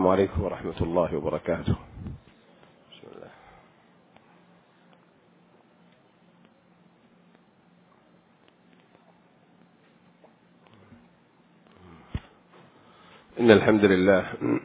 السلام عليكم ورحمة الله وبركاته. بسم الله. إن الحمد لله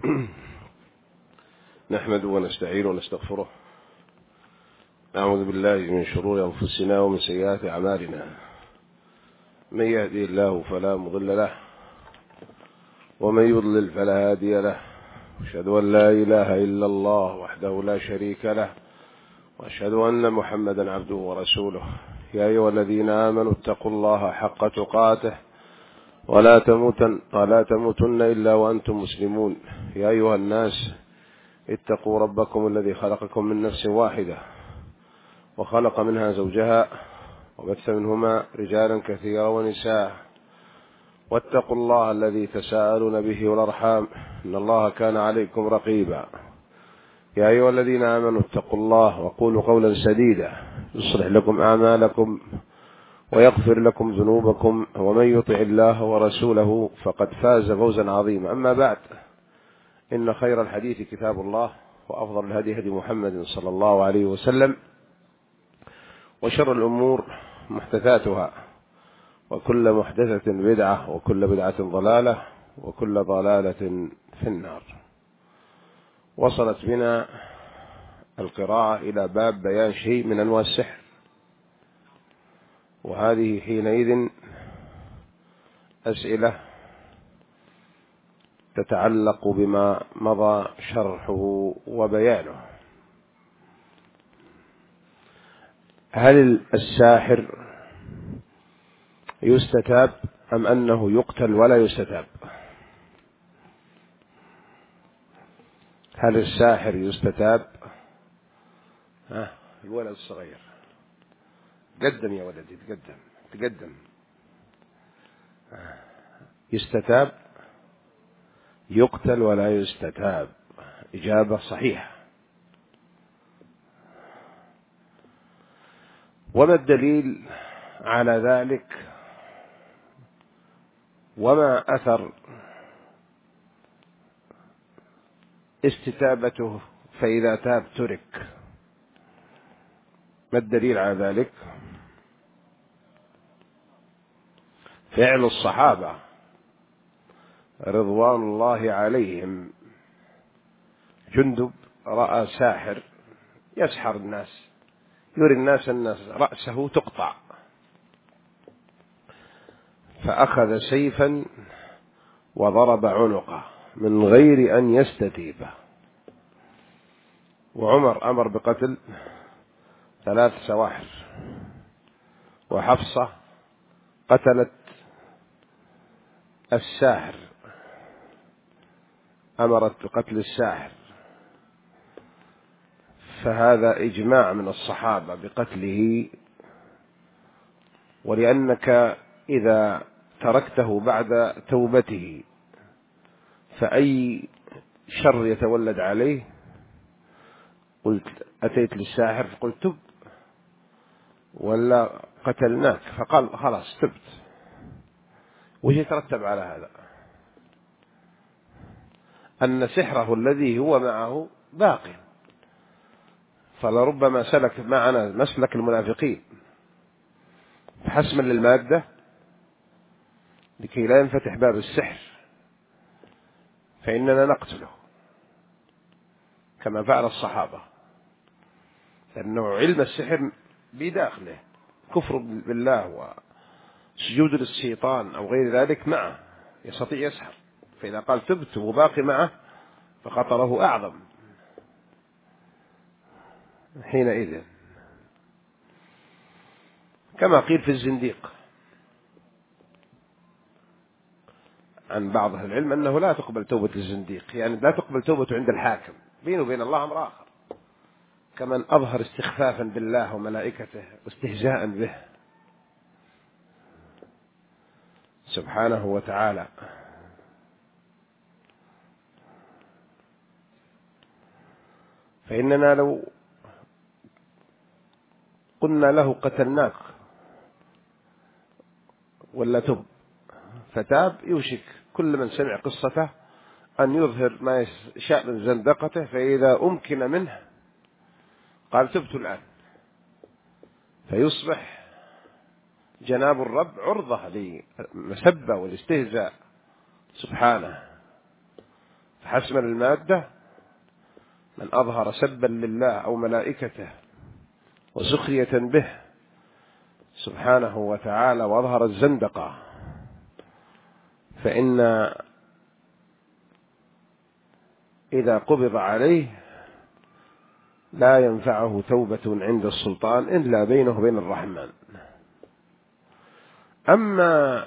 نحمده ونستعينه ونستغفره، نعوذ بالله من شرور أنفسنا ومن سيئات أعمالنا، من يهدي الله فلا مضل له ومن يضلل فلا هادي له، أشهد أن لا إله إلا الله وحده لا شريك له، وأشهد أن محمدا عبده ورسوله. يا أيها الذين آمنوا اتقوا الله حق تقاته ولا تموتن إلا وأنتم مسلمون. يا أيها الناس اتقوا ربكم الذي خلقكم من نفس واحدة وخلق منها زوجها وبث منهما رجالا كثيرا ونساء، واتقوا الله الذي تساءلون به والأرحام إن الله كان عليكم رقيبا. يا أيها الذين آمنوا اتقوا الله وقولوا قولا سديدا يصلح لكم أعمالكم ويغفر لكم ذنوبكم، ومن يطع الله ورسوله فقد فاز فوزا عظيما. أما بعد، إن خير الحديث كتاب الله، وأفضل الهدي هدي محمد صلى الله عليه وسلم، وشر الأمور محدثاتها، وكل محدثة بدعة، وكل بدعة ضلالة، وكل ضلالة في النار. وصلت بنا القراءة إلى باب بيان شيء من أنواع السحر، وهذه حينئذ أسئلة تتعلق بما مضى شرحه وبيانه. هل الساحر يستتاب أم أنه يقتل ولا يستتاب؟ هل الساحر يستتاب؟ الولد الصغير تقدم يا ولدي، تقدم. يستتاب، يقتل ولا يستتاب؟ إجابة صحيحة. وما الدليل على ذلك؟ وما أثر استتابته فإذا تاب ترك؟ ما الدليل على ذلك؟ فعل الصحابة رضوان الله عليهم. جندب رأى ساحر يسحر الناس، يري الناس أن رأسه تقطع، فأخذ سيفا وضرب عنقه من غير أن يستتيبه. وعمر أمر بقتل 3 سواحر، وحفصة قتلت الساحر، أمرت بقتل الساحر. فهذا إجماع من الصحابة بقتله. ولأنك إذا تركته بعد توبته فأي شر يتولد عليه؟ قلت أتيت للساحر فقلت تب، ولا قتلناك فقال خلاص تبت، وش يترتب على هذا؟ أن سحره الذي هو معه باقي، فلربما سلك معنا مسلك المنافقين حسما للمادة لكي لا ينفتح باب السحر، فإننا نقتله كما فعل الصحابة، لأنه علم السحر بداخله كفر بالله وسجود للشيطان أو غير ذلك معه، يستطيع يسحر. فإذا قال تبت وباقي معه فخطره أعظم حينئذ. كما قيل في الزنديق عن بعض أهل العلم أنه لا تقبل توبة الزنديق، يعني لا تقبل توبته عند الحاكم، بينه وبين الله أمر آخر، كمن أظهر استخفافا بالله وملائكته واستهزاء به سبحانه وتعالى. فإننا لو قلنا له قتلناك ولا تب فتاب، يوشك كل من سمع قصته أن يظهر ما يشاء من زندقته، فإذا أمكن منه قال تبت الآن، فيصبح جناب الرب عرضة للمسبة والاستهزاء سبحانه. فحسم المادة من أظهر سبا لله أو ملائكته وسخرية به سبحانه وتعالى وأظهر الزندقة، فإن إذا قبض عليه لا ينفعه توبة عند السلطان إلا بينه وبين الرحمن. أما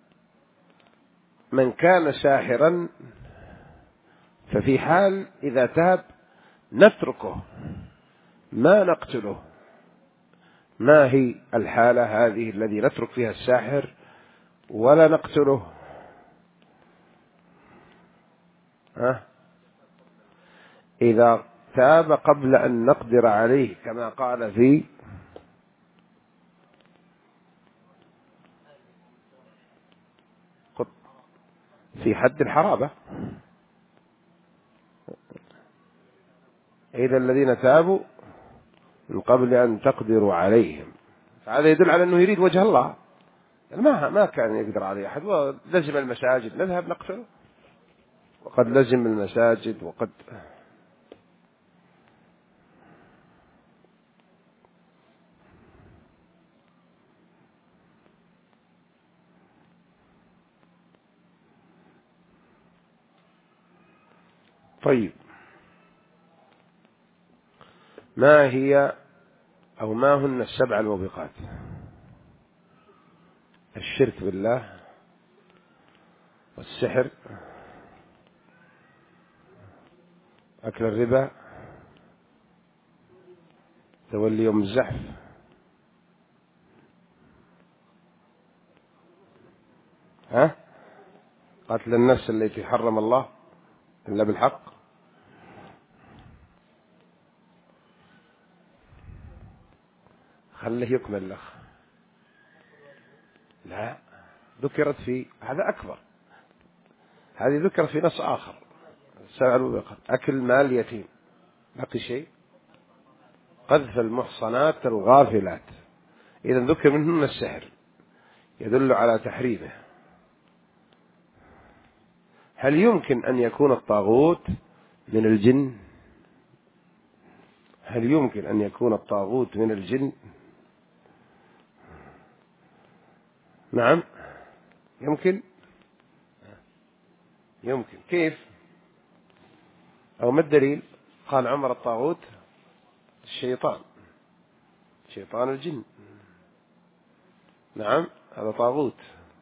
من كان ساحرا ففي حال إذا تاب نتركه ما نقتله. ما هي الحالة هذه الذي نترك فيها الساحر ولا نقتله؟ إذا تاب قبل أن نقدر عليه، كما قال في حد الحرابة، إذا الذين تابوا من قبل أن تقدروا عليهم، فهذا يدل على أنه يريد وجه الله، ما كان يقدر عليه أحد، ولزم المساجد نذهب نقتله، وقد لزم المساجد وقد طيب. ما هي أو ما هن السبع الموبقات؟ الشرك بالله، والسحر، أكل الربا، تولي يوم الزحف، قتل النفس التي حرم الله إلا بالحق، خليه يكمل الأخ. لا، ذكرت في هذا أكبر، هذه ذكرت في نص آخر. السبع الموبقات أكل مال يتيم، باقي شيء قذف المحصنات الغافلات، إذا ذكر منهن السحر يدل على تحريمه. هل يمكن أن يكون الطاغوت من الجن؟ هل يمكن أن يكون الطاغوت من الجن؟ نعم يمكن. يمكن، كيف؟ أو ما الدليل؟ قال عمر الطاغوت الشيطان، شيطان الجن، نعم هذا طاغوت.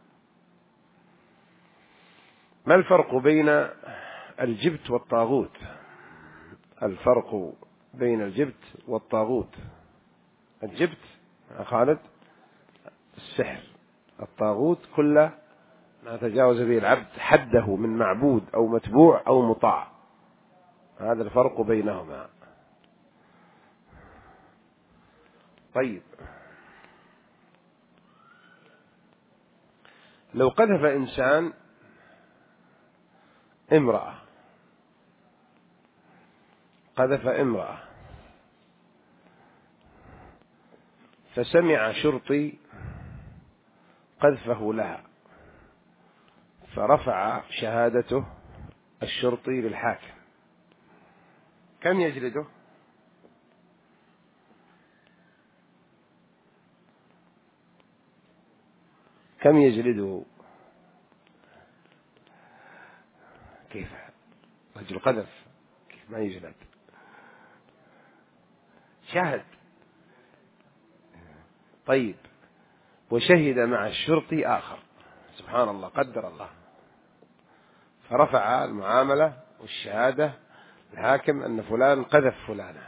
ما الفرق بين الجبت والطاغوت؟ الفرق بين الجبت والطاغوت. الجبت خالد السحر، الطاغوت كل ما تجاوز به العبد حده من معبود أو متبوع أو مطاع، هذا الفرق بينهما. طيب، لو قذف إنسان امرأة، قذف امرأة فسمع شرطي قذفه لها، فرفع شهادته الشرطي للحاكم، كم يجلده؟ كم يجلده؟ كيف رجل قذف كيف ما يجلد؟ شهد. طيب، وشهد مع الشرطي آخر، سبحان الله قدر الله، فرفع المعاملة والشهادة الحاكم أن فلان قذف فلانة،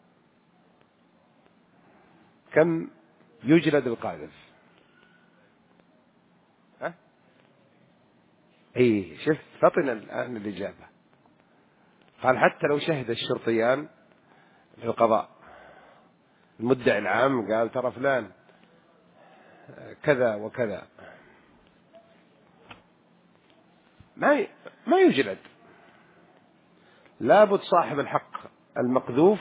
كم يجلد القاذف؟ اي شوف فطن الآن الإجابة، قال حتى لو شهد الشرطيان في القضاء، المدعي العام قال ترى فلان كذا وكذا، ما يجلد، لابد صاحب الحق المقذوف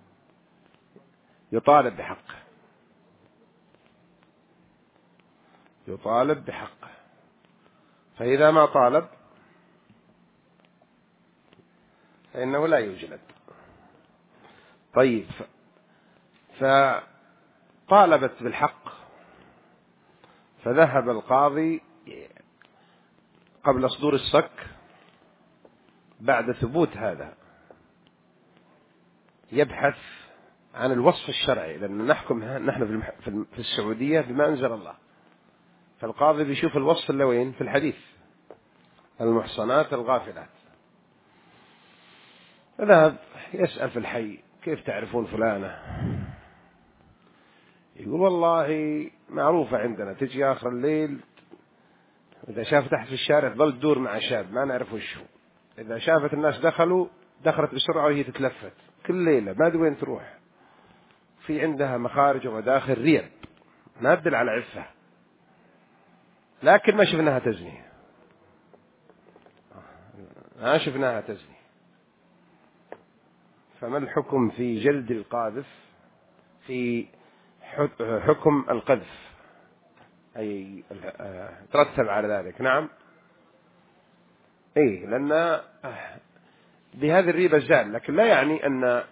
يطالب بحقه، يطالب بحقه، فإذا ما طالب فإنه لا يجلد. طيب، فطالبت بالحق، فذهب القاضي قبل صدور الصك بعد ثبوت هذا يبحث عن الوصف الشرعي، لأن نحكم نحن في السعودية بما أنزل الله، فالقاضي بيشوف الوصف اللي وين في الحديث، المحصنات الغافلات. فذهب يسأل في الحي كيف تعرفون فلانة؟ يقول والله معروفة عندنا، تجي آخر الليل إذا شافت تحت في الشارع تظل تدور مع شاب ما نعرف وش هو، إذا شافت الناس دخلت بسرعة وهي تتلفت كل ليلة ما أدري وين تروح، في عندها مخارج ومداخل ريب ما تدل على عفة، لكن ما شفناها تزني، ما شفناها تزني. فما الحكم في جلد القاذف، في حكم القذف أي ترتب على ذلك؟ نعم، إيه، لأن بهذه الريبة زال، لكن لا يعني أن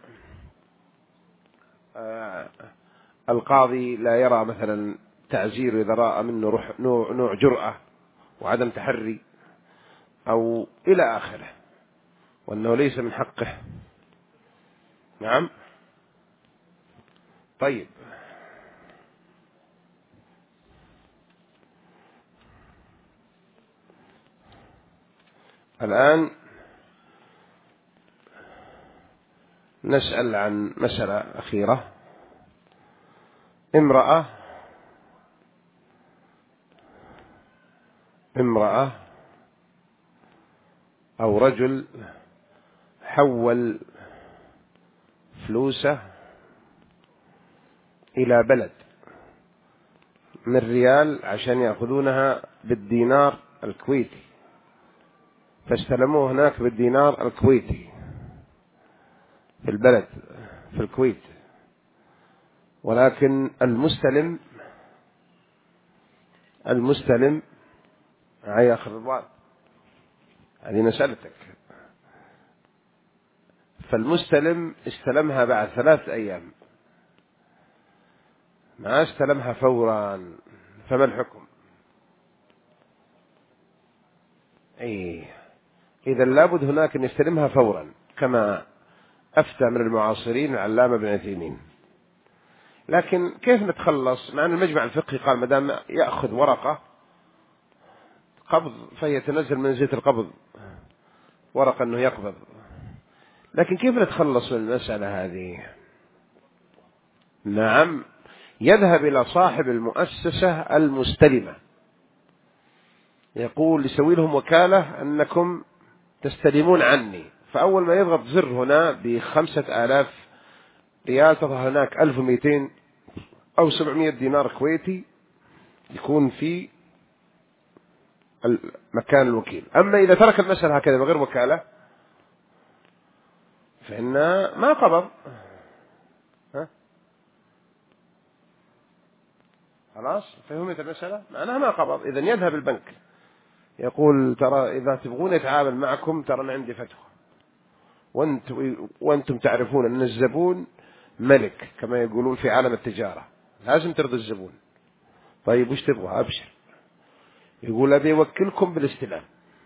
القاضي لا يرى مثلا تعزير إذا رأى منه نوع جرأة وعدم تحري أو إلى آخره، وأنه ليس من حقه. نعم. طيب، الآن نسأل عن مسألة أخيرة. امرأة أو رجل حول فلوسه إلى بلد من ريال عشان يأخذونها بالدينار الكويتي، فاستلموه هناك بالدينار الكويتي في البلد في الكويت، ولكن المستلم هيا أخ رضوان، هذه مسألتك. فالمستلم استلمها بعد 3 أيام، ما استلمها فورا، فما الحكم؟ إذا لابد هناك أن يستلمها فورا، كما أفتى من المعاصرين العلامة ابن عثيمين. لكن كيف نتخلص مع أن المجمع الفقهي قال مدام يأخذ ورقة قبض فهي تنزل منزلة القبض، ورقة أنه يقبض، لكن كيف نتخلص من المسألة هذه؟ نعم، يذهب إلى صاحب المؤسسة المستلمة، يقول يسوي لهم وكالة أنكم تستلمون عني، فأول ما يضغط زر هنا ب5,000 ريال تظهر هناك 1200 أو 700 دينار كويتي يكون في مكان الوكيل. أما إذا ترك المسألة هكذا بغير وكالة فإن ما قبض، خلاص فهمت المسألة معناها ما قبض. إذن يذهب البنك يقول ترى إذا تبغون يتعامل معكم ترى أنا عندي فتوى، وأنتم تعرفون أن الزبون ملك كما يقولون في عالم التجارة، لازم ترضي الزبون. طيب وش تبغى؟ أبشر. يقول أبي أوكلكم بالاستلام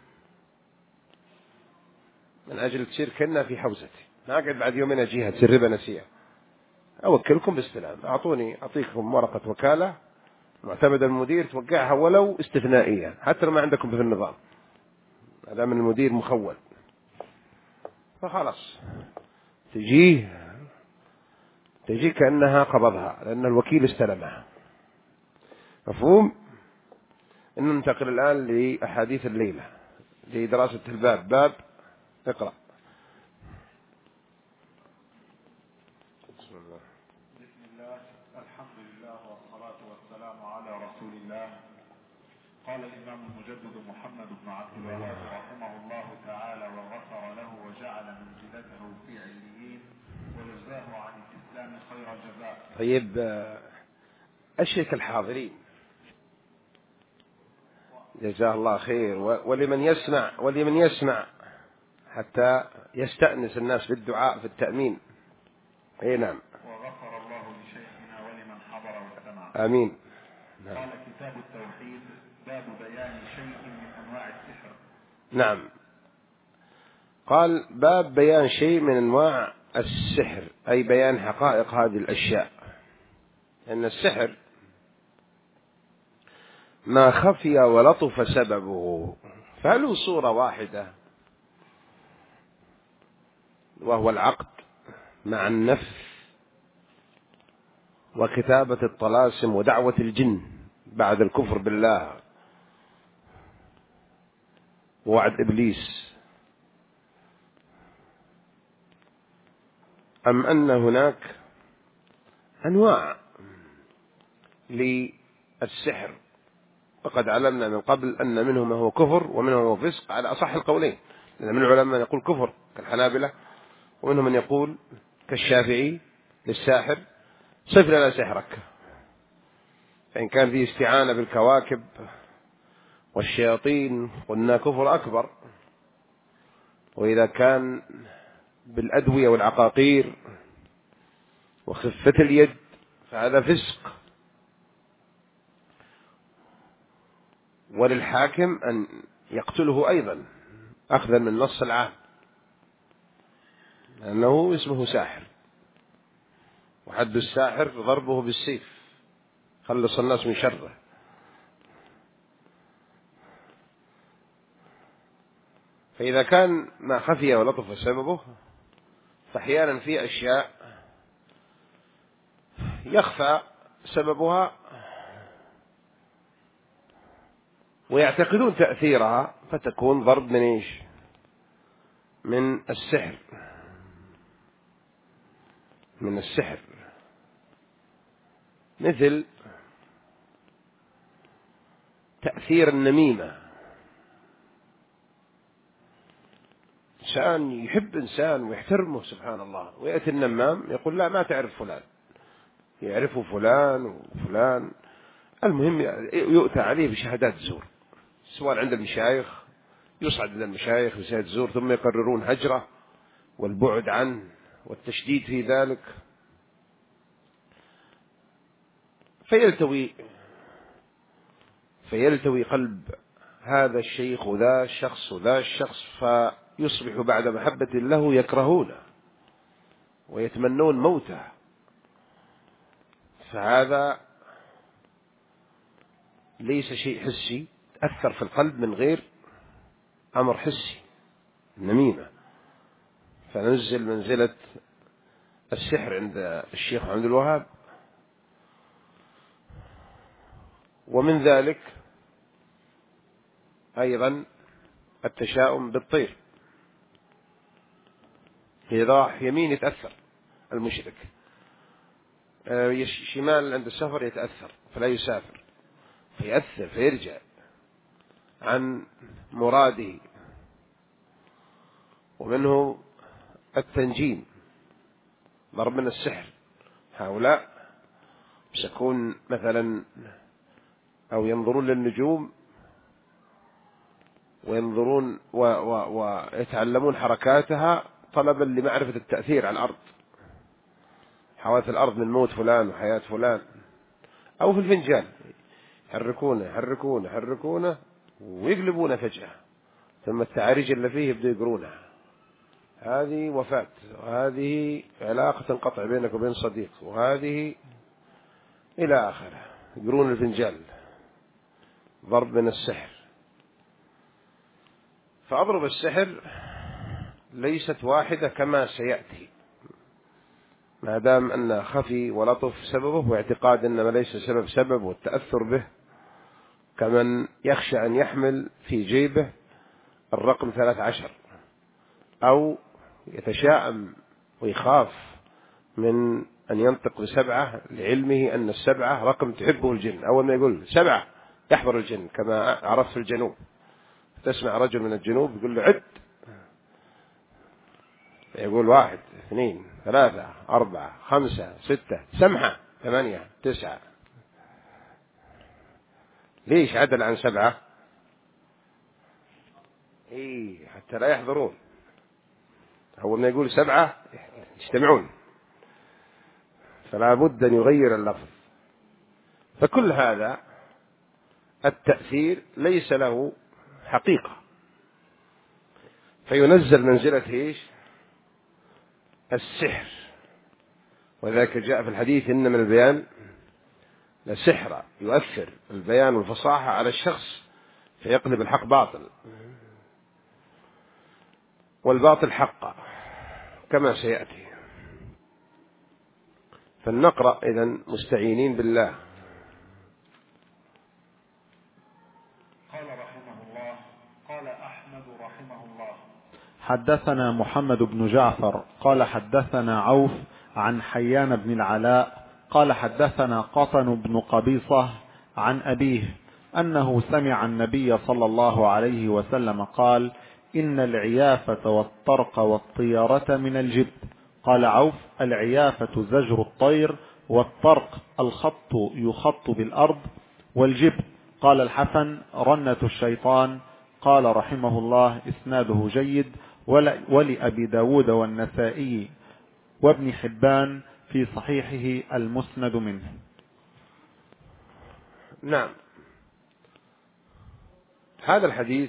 من أجل تصير كنا في حوزتي، ما أقعد بعد يومين أجيها تصير ربا نسيئة، أوكلكم بالاستلام، أعطيكم ورقة وكالة معتمد المدير توقعها ولو استثنائية حتى لو ما عندكم في النظام، هذا من المدير مخول، فخلاص تجي كأنها قبضها لأن الوكيل استلمها. مفهوم؟ ننتقل الآن لأحاديث الليلة لدراسة الباب. باب اقرأ. بسم الله الحمد لله والصلاة والسلام على رسول الله. قال الإمام المجدد محمد بن عبد الوهاب رحمه الله تعالى وغفر له وجعل منزلته درجته في عليين وجزاه عن الإسلام خير جزاء. طيب أشرك الحاضرين جزاه الله خير، ولمن يسمع حتى يستأنس الناس بالدعاء في التأمين. أي نعم. وغفر الله لشيخنا ولمن حضر واستمع. آمين. نعم. قال كتاب التوحيد باب بيان شيء من أنواع السحر. نعم، قال باب بيان شيء من أنواع السحر، أي بيان حقائق هذه الأشياء. لأن السحر ما خفي ولطف سببه، فله صورة واحدة وهو العقد مع النفس وكتابة الطلاسم ودعوة الجن بعد الكفر بالله ووعد إبليس، أم أن هناك أنواع للسحر؟ وقد علمنا من قبل أن منه ما هو كفر ومنه ما هو فسق على أصح القولين، لأن من العلماء من يقول كفر كالحنابلة، ومنهم من يقول كالشافعي للساحر صف لنا سحرك، فإن كان فيه استعانة بالكواكب والشياطين قلنا كفر أكبر، وإذا كان بالأدوية والعقاقير وخفة اليد فهذا فسق. وللحاكم أن يقتله أيضا أخذا من نص العام، لأنه اسمه ساحر، وحد الساحر ضربه بالسيف، خلص الناس من شره. فإذا كان ما خفي ولطف سببه، فأحيانا في أشياء يخفى سببها ويعتقدون تأثيرها، فتكون ضرب من إيش؟ من السحر، من السحر. مثل تأثير النميمة، إنسان يحب إنسان ويحترمه سبحان الله، ويأتي النمام يقول لا ما تعرف فلان، يعرفه فلان وفلان، المهم يؤتى عليه بشهادات زور، سواء عند المشايخ، يصعد إلى المشايخ بشهادة زور، ثم يقررون هجرة والبعد عنه والتشديد في ذلك، فيلتوي قلب هذا الشيخ وذا الشخص وذا الشخص، فيصبح بعد محبة له يكرهونه ويتمنون موته. فهذا ليس شيء حسي، أثر في القلب من غير أمر حسي، النميمة. فننزل منزلة السحر عند الشيخ عبد الوهاب. ومن ذلك أيضا التشاؤم بالطير، إذا راح يمين يتأثر المشرك، شمال عند السفر يتأثر فلا يسافر، فيأثر فيرجع عن مراده. ومنه التنجيم، ضرب من السحر. هؤلاء يسكون مثلا أو ينظرون للنجوم وينظرون ويتعلمون حركاتها طلبا لمعرفة التأثير على الأرض، حوادث الأرض من موت فلان وحياة فلان. أو في الفنجان يحركونه ويقلبونه فجأة، ثم التعاريج اللي فيه يبدأ يقرونها، هذه وفاة، وهذه علاقة تنقطع بينك وبين صديق، وهذه إلى آخره، يقرون الفنجان، ضرب من السحر. فأضرب السحر ليست واحدة كما سيأتي، ما دام أن خفي ولطف سببه، واعتقاد أنما ليس سبب والتأثر به، كمن يخشى أن يحمل في جيبه الرقم 13، أو يتشاءم ويخاف من أن ينطق ب7 لعلمه أن 7 رقم تحبه الجن، أول ما يقول 7 يحضر الجن، كما عرفت في الجنوب تسمع رجل من الجنوب يقول له عد يقول 1 2 3 4 5 6 سمحة 8 9. ليش عدل عن 7؟ حتى لا يحضرون. أول ما يقول 7 يجتمعون، فلا بد أن يغير اللفظ. فكل هذا التأثير ليس له حقيقة، فينزل منزلة السحر. وذلك جاء في الحديث إن من البيان لسحر يؤثر البيان والفصاحة على الشخص فيقلب الحق باطل والباطل حقا كما سيأتي. فلنقرأ إذن مستعينين بالله. قال رحمه الله. قال أحمد رحمه الله: حدثنا محمد بن جعفر قال حدثنا عوف عن حيان بن العلاء قال حدثنا قطن بن قبيصة عن أبيه أنه سمع النبي صلى الله عليه وسلم قال: إن العيافة والطرق والطيرة من الجبت. قال عوف: العيافة زجر الطير، والطرق الخط يخط بالأرض، والجبت قال الحسن رنة الشيطان. قال رحمه الله: إسناده جيد، ولأبي داود والنسائي وابن حبان في صحيحه المسند منه. نعم، هذا الحديث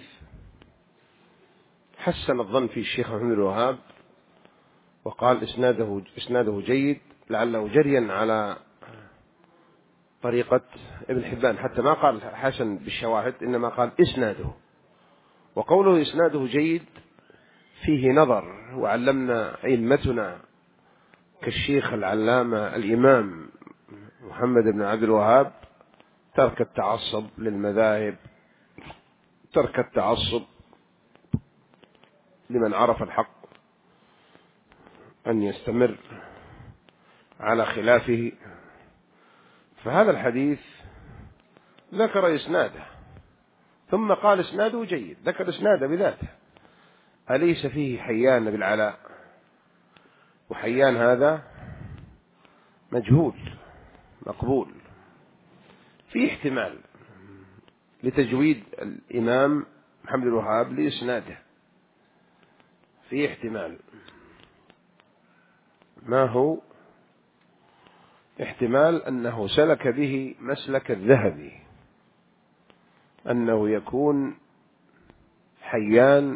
حسن الظن في الشيخ محمد بن الوهاب وقال إسناده جيد، لعله جريا على طريقة ابن حبان، حتى ما قال حسن بالشواهد إنما قال إسناده. وقوله إسناده جيد فيه نظر، وعلمنا أئمتنا كالشيخ العلامة الإمام محمد بن عبد الوهاب ترك التعصب للمذاهب، ترك التعصب لمن عرف الحق أن يستمر على خلافه. فهذا الحديث ذكر إسناده ثم قال إسناده جيد، ذكر إسناده بذاته. أليس فيه حيان بالعلاء؟ وحيان هذا مجهول مقبول، في احتمال لتجويد الإمام محمد الوهاب لإسناده، في احتمال. ما هو احتمال؟ أنه سلك به مسلك الذهبي، أنه يكون حيان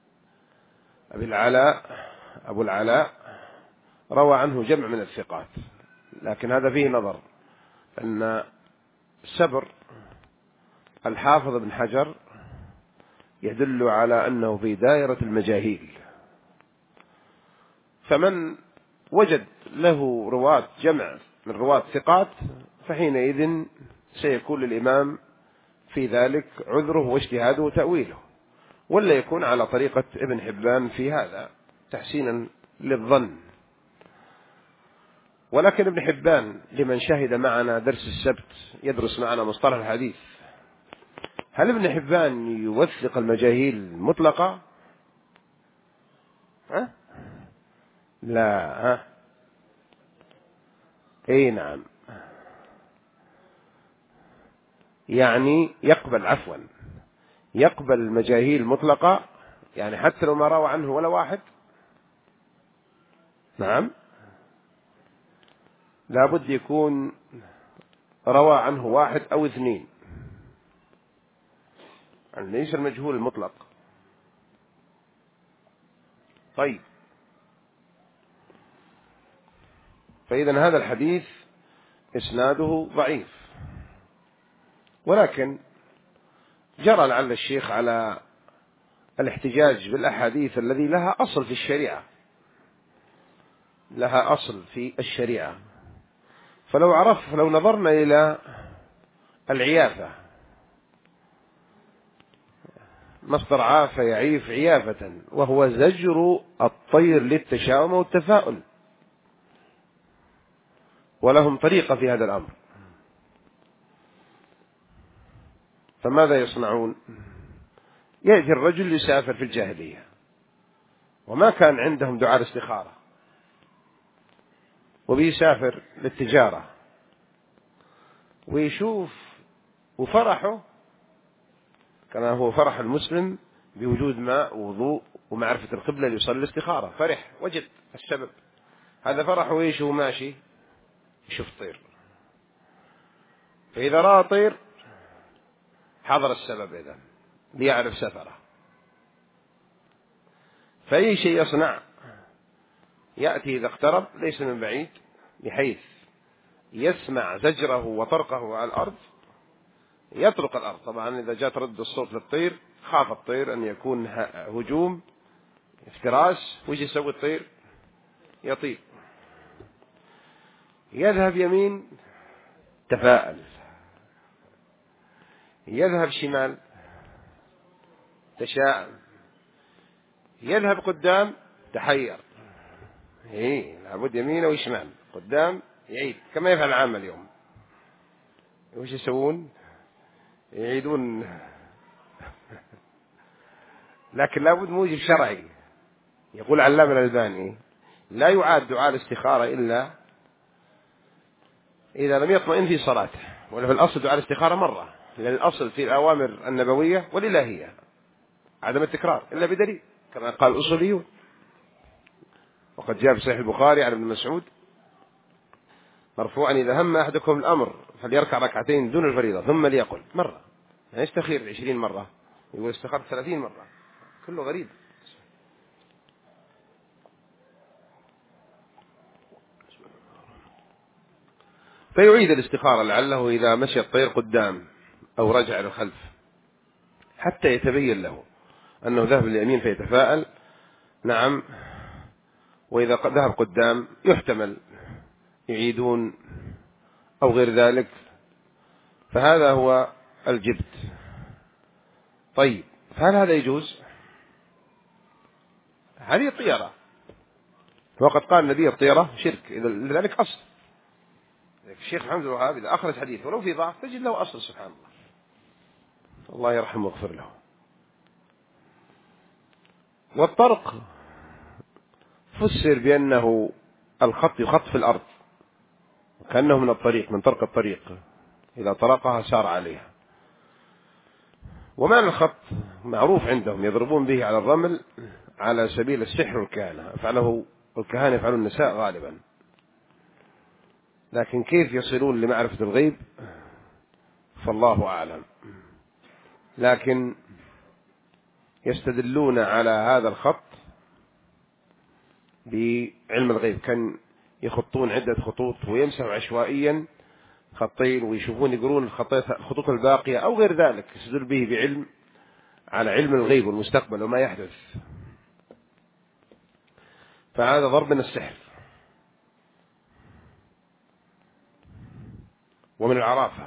أبو العلاء روى عنه جمع من الثقات، لكن هذا فيه نظر، أن سبر الحافظ بن حجر يدل على أنه في دائرة المجاهيل، فمن وجد له رواة جمع من رواة ثقات فحينئذ سيكون للإمام في ذلك عذره واجتهاده وتأويله، ولا يكون على طريقة ابن حبان في هذا تحسينا للظن. ولكن ابن حبان لمن شهد معنا درس السبت يدرس معنا مصطلح الحديث، هل ابن حبان يوثق المجاهيل مطلقة؟ لا. اي نعم، يعني يقبل المجاهيل مطلقة، يعني حتى لو ما روى عنه ولا واحد. نعم، لابد يكون روى عنه 1 أو 2، يعني ليس المجهول المطلق. طيب، فإذا هذا الحديث إسناده ضعيف، ولكن جرى لعل الشيخ على الاحتجاج بالأحاديث الذي لها أصل في الشريعة، لها أصل في الشريعة. فلو نظرنا إلى العيافة، مصدر عاف يعيف عيافة، وهو زجر الطير للتشاؤم والتفاؤل، ولهم طريقة في هذا الأمر. فماذا يصنعون؟ يأتي الرجل يسافر في الجاهلية وما كان عندهم دعاء الاستخارة، وبيسافر للتجارة ويشوف، وفرحه كما هو فرح المسلم بوجود ماء ووضوء ومعرفة القبلة ليصلي الاستخارة، فرح وجد السبب، هذا فرحه وإيش هو ماشي يشوف طير، فإذا رأى طير حضر السبب إذن ليعرف سفره، فأي شيء يصنع يأتي إذا اقترب ليس من بعيد، بحيث يسمع زجره وطرقه على الأرض يطرق الأرض. طبعا إذا جاء ترد الصوت للطير خاف الطير أن يكون هجوم افتراس، وش يسوي الطير؟ يطير، يذهب يمين تفاءل، يذهب شمال تشاءم، يذهب قدام تحير، لابد يمين وشمال قدام يعيد كما يفعل العامة اليوم. وش يسوون؟ يعيدون لكن لابد موجب شرعي. يقول علام الألباني لا يعاد دعاء الاستخارة إلا إذا لم يطمئن في صلاته، ولا في الأصل دعاء الاستخارة مرة، لأن الأصل في الأوامر النبوية والإلهية عدم التكرار إلا بدليل كما قال الأصوليون. وقد جاء في صحيح البخاري عن ابن مسعود مرفوعا إذا هم أحدكم الأمر فليركع ركعتين دون الفريضة ثم ليقل مرة، يعني يستخير 20 مرة، يقول استخرت 30 مرة، كله غريب. فيعيد الاستخارة لعله إذا مشي الطير قدام أو رجع إلى الخلف حتى يتبين له أنه ذهب لليمين فيتفاءل نعم، وإذا ذهب قدام يحتمل يعيدون أو غير ذلك، فهذا هو الجبت. طيب فهل هذا يجوز؟ هذه الطيرة، وقد قال النبي الطيرة شرك، لذلك أصل. الشيخ محمد الوهاب إذا أخرج حديث ولو في ضعف تجد له أصل، سبحان الله، الله يرحمه ويغفر له. والطرق فسر بأنه الخط يخط في الأرض كأنه من الطريق، من طرق الطريق، إذا طرقها سار عليها. ومعنى الخط معروف عندهم، يضربون به على الرمل على سبيل السحر والكهانة، فعله الكهانة يفعلون النساء غالبا، لكن كيف يصلون لمعرفة الغيب فالله أعلم. لكن يستدلون على هذا الخط بعلم الغيب، كان يخطون عدة خطوط ويمسحوا عشوائيا خطين ويشوفون يقرون الخطوط الباقية أو غير ذلك، يستدل به بعلم على علم الغيب والمستقبل وما يحدث، فهذا ضرب من السحر. ومن العرافة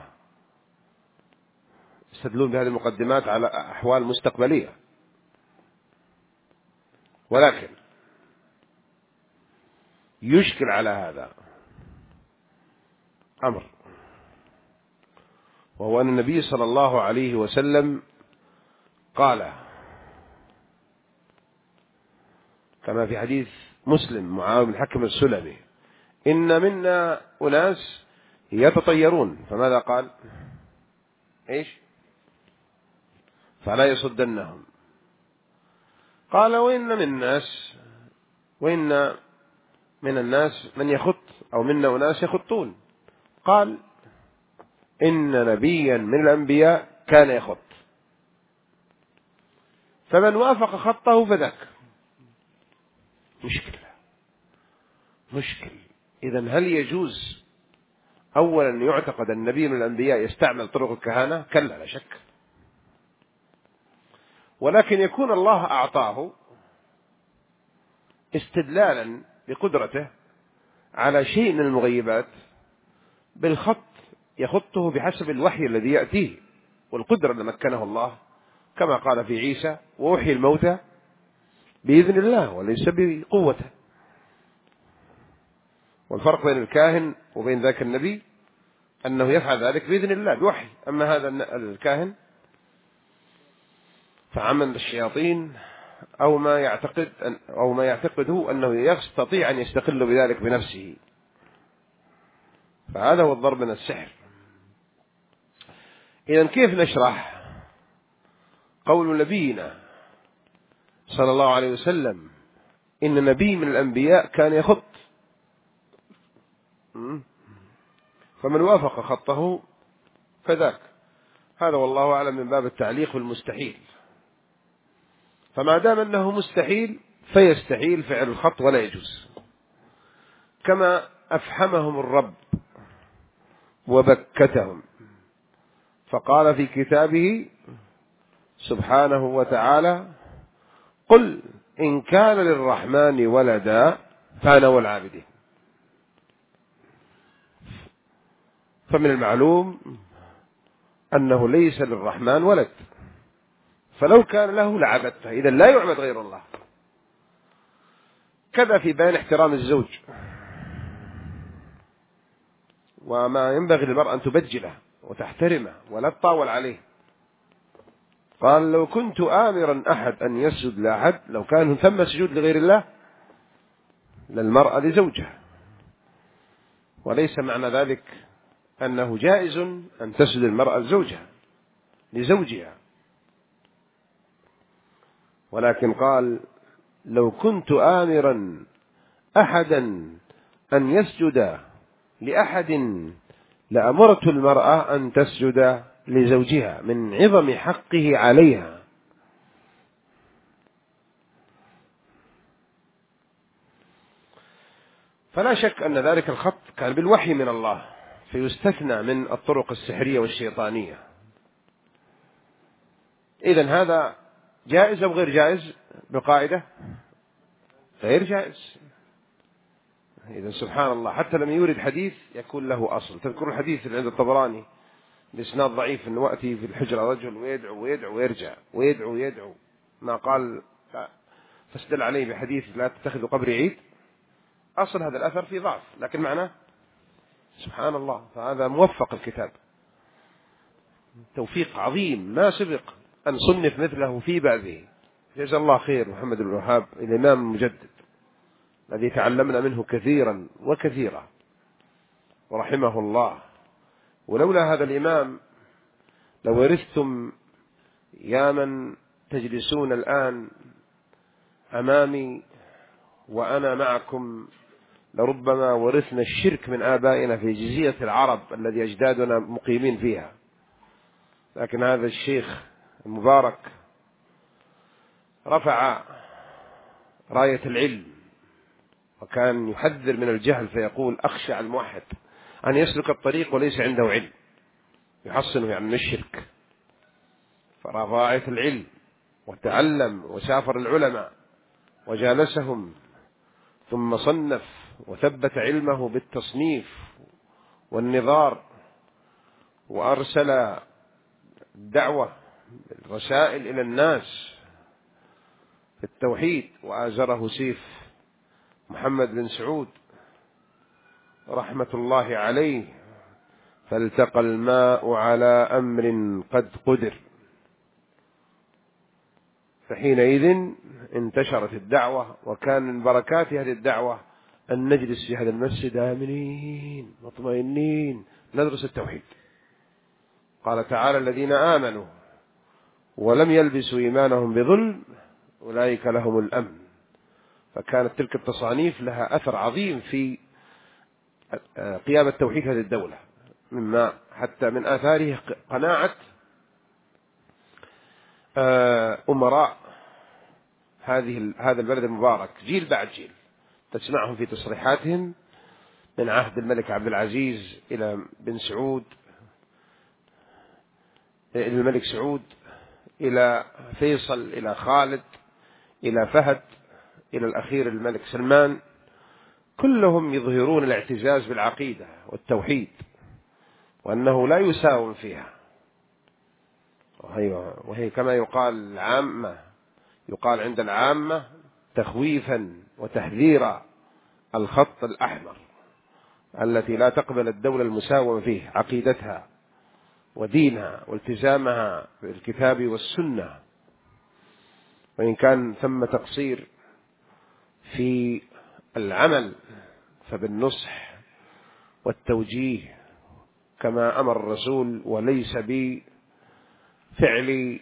يستدلون بهذه المقدمات على أحوال مستقبلية. ولكن يشكل على هذا أمر، وهو أن النبي صلى الله عليه وسلم قال كما في حديث مسلم معاوية بن الحكم السلمي إن منا أناس يتطيرون، فماذا قال؟ إيش؟ فلا يصدنهم. قال وإن من الناس من يخط، أو منا أناس يخطون. قال إن نبيا من الأنبياء كان يخط، فمن وافق خطه فذاك. مشكل. إذن هل يجوز أولا يعتقد النبي من الأنبياء يستعمل طرق الكهانة؟ كلا لا شك، ولكن يكون الله أعطاه استدلالا بقدرته على شيء من المغيبات بالخط يخطه بحسب الوحي الذي يأتيه والقدرة التي مكنه الله، كما قال في عيسى ووحي الموتى بإذن الله وليس بقوته. والفرق بين الكاهن وبين ذاك النبي أنه يفعل ذلك بإذن الله بوحي، أما هذا الكاهن فعمل الشياطين أو ما يعتقده أنه يستطيع أن يستقل بذلك بنفسه، فهذا هو الضرب من السحر. إذن كيف نشرح قول نبينا صلى الله عليه وسلم إن نبي من الأنبياء كان يخط، فمن وافق خطه فذاك، هذا والله أعلم من باب التعليق والمستحيل. فما دام أنه مستحيل فيستحيل فعل الخط ولا يجوز، كما أفحمهم الرب وبكتهم، فقال في كتابه سبحانه وتعالى: قل إن كان للرحمن ولدا فأنا والعابدين. فمن المعلوم أنه ليس للرحمن ولد، فلو كان له لعبدته، إذا لا يعبد غير الله. كذا في بيان احترام الزوج، وما ينبغي للمرأة أن تبجله وتحترمه ولا تطاول عليه. قال: لو كنت آمرا أحد أن يسجد لأحد، لو كان ثم سجود لغير الله، للمرأة لزوجها، وليس معنى ذلك أنه جائز أن تسجد المرأة لزوجها لزوجها، ولكن قال: لو كنت آمرا أحدا أن يسجد لأحد لأمرت المرأة أن تسجد لزوجها من عظم حقه عليها. فلا شك أن ذلك الخط كان بالوحي من الله، فيستثنى من الطرق السحرية والشيطانية. إذن هذا جائز أو غير جائز؟ بقاعدة غير جائز. إذن سبحان الله، حتى لم يورد حديث يكون له أصل. تذكر الحديث اللي عند الطبراني بإسناد ضعيف أنه وأتي في الحجرة رجل ويدعو ويدعو ويرجع ويدعو ويدعو، ما قال فاستدل عليه بحديث لا تتخذوا قبري عيد. أصل هذا الأثر في ضعف، لكن معناه سبحان الله، فهذا موفق الكتاب، توفيق عظيم ما سبق أن صنف مثله في بابه. جزا الله خير محمد بن الوهاب الإمام المجدد الذي تعلمنا منه كثيرا وكثيرا ورحمه الله. ولولا هذا الإمام لورثتم يا من تجلسون الآن أمامي وأنا معكم، لربما ورثنا الشرك من آبائنا في جزيرة العرب الذي أجدادنا مقيمين فيها. لكن هذا الشيخ المبارك رفع راية العلم، وكان يحذر من الجهل، فيقول: أخشى على الموحد أن يسلك الطريق وليس عنده علم يحصنه يعني من الشرك. فرفع راية العلم وتعلم وسافر العلماء وجالسهم، ثم صنف وثبت علمه بالتصنيف والنظار، وأرسل الدعوة الرسائل إلى الناس في التوحيد، وآزره سيف محمد بن سعود رحمة الله عليه، فالتقى الماء على أمر قد قدر. فحينئذ انتشرت الدعوة، وكان من بركات هذه الدعوة أن نجلس في هذا المسجد آمنين مطمئنين ندرس التوحيد. قال تعالى: الذين آمنوا ولم يلبسوا إيمانهم بظلم أولئك لهم الأمن. فكانت تلك التصانيف لها أثر عظيم في قيام التوحيد هذه الدولة، مما حتى من آثاره قناعة أمراء هذا البلد المبارك جيل بعد جيل، تسمعهم في تصريحاتهم من عهد الملك عبد العزيز إلى بن سعود، إلى الملك سعود، إلى فيصل، إلى خالد، إلى فهد، إلى الأخير الملك سلمان، كلهم يظهرون الاعتزاز بالعقيدة والتوحيد، وأنه لا يساوم فيها. وهي كما يقال عند العامة تخويفا وتحذيرا الخط الأحمر التي لا تقبل الدولة المساومة فيه عقيدتها ودينها والتزامها بالكتاب والسنة. وإن كان ثم تقصير في العمل فبالنصح والتوجيه كما أمر الرسول، وليس بفعل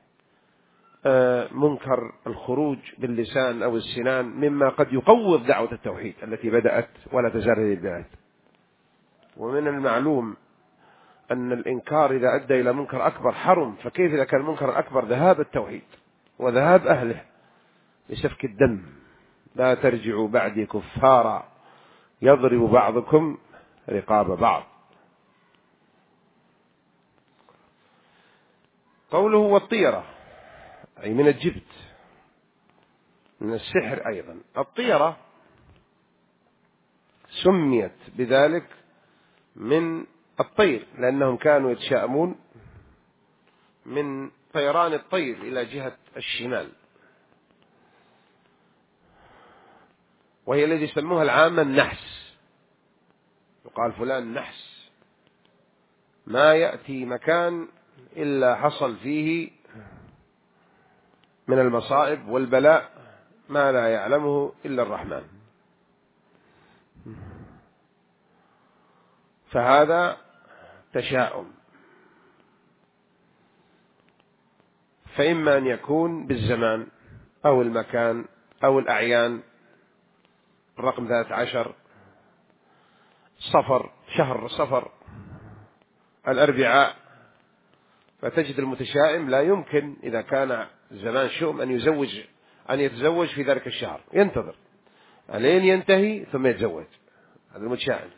منكر الخروج باللسان أو السنان مما قد يقوض دعوة التوحيد التي بدأت ولا تزال هذه البداية. ومن المعلوم أن الإنكار إذا أدى إلى منكر أكبر حرم، فكيف إذا كان المنكر الأكبر ذهاب التوحيد وذهاب أهله بسفك الدم؟ لا ترجعوا بعدي كفارا يضرب بعضكم رقاب بعض. قوله والطيرة أي من الجبت، من السحر أيضا. الطيرة سميت بذلك من الطير لأنهم كانوا يتشائمون من طيران الطير إلى جهة الشمال، وهي الذي يسموها العامة النحس. يقال فلان نحس، ما يأتي مكان إلا حصل فيه من المصائب والبلاء ما لا يعلمه إلا الرحمن. فهذا تشاؤم، فإما أن يكون بالزمان أو المكان أو الأعيان. الرقم 13 صفر، شهر صفر، الأربعاء، فتجد المتشائم لا يمكن إذا كان زمان شؤم أن يتزوج في ذلك الشهر، ينتظر ألين ينتهي ثم يتزوج. هذا المتشائم،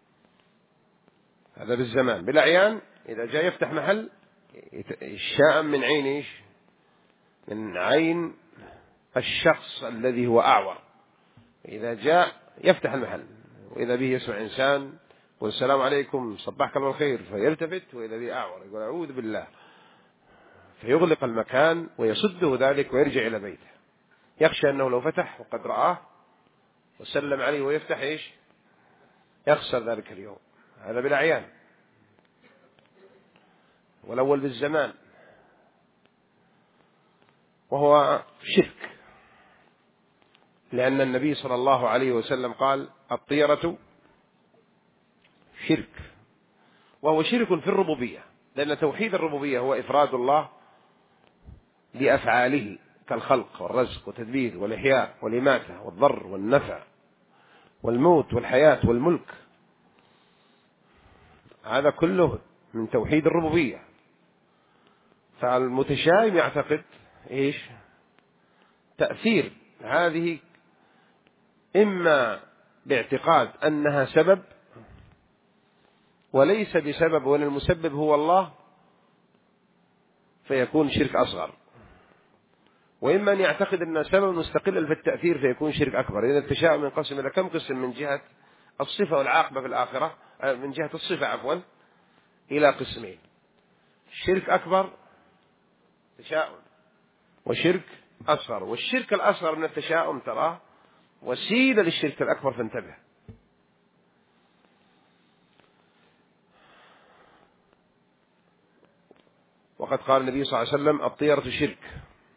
هذا بالزمان. بالأعيان إذا جاء يفتح محل الشائم من عين إيش؟ من عين الشخص الذي هو أعور. إذا جاء يفتح المحل وإذا به يسمع إنسان يقول السلام عليكم صباحك الله الخير، فيلتفت وإذا به أعور يقول أعوذ بالله، فيغلق المكان ويصده ذلك ويرجع إلى بيته، يخشى أنه لو فتح وقد رآه وسلم عليه ويفتح إيش؟ يخسر ذلك اليوم. هذا بالأعيان. والأول بالزمان، وهو شرك، لأن النبي صلى الله عليه وسلم قال الطيرة شرك، وهو شرك في الربوبية، لأن توحيد الربوبية هو إفراد الله بأفعاله كالخلق والرزق والتدبير والإحياء والإماتة والضر والنفع والموت والحياة والملك. هذا كله من توحيد الربوبية. فالمتشائم يعتقد إيش؟ تأثير هذه إما باعتقاد أنها سبب وليس بسبب، وأن المسبب هو الله، فيكون شرك أصغر، وإما أن يعتقد أنها سبب مستقلا في التأثير فيكون شرك أكبر. إذا التشاؤم ينقسم إلى كم قسم من جهة الصفة والعاقبة في الآخرة، من جهة الصفة عفوا، إلى قسمين: شرك أكبر تشاؤم، وشرك أصغر. والشرك الأصغر من التشاؤم تراه وسيلة للشرك الأكبر، فانتبه. وقد قال النبي صلى الله عليه وسلم الطيرة شرك،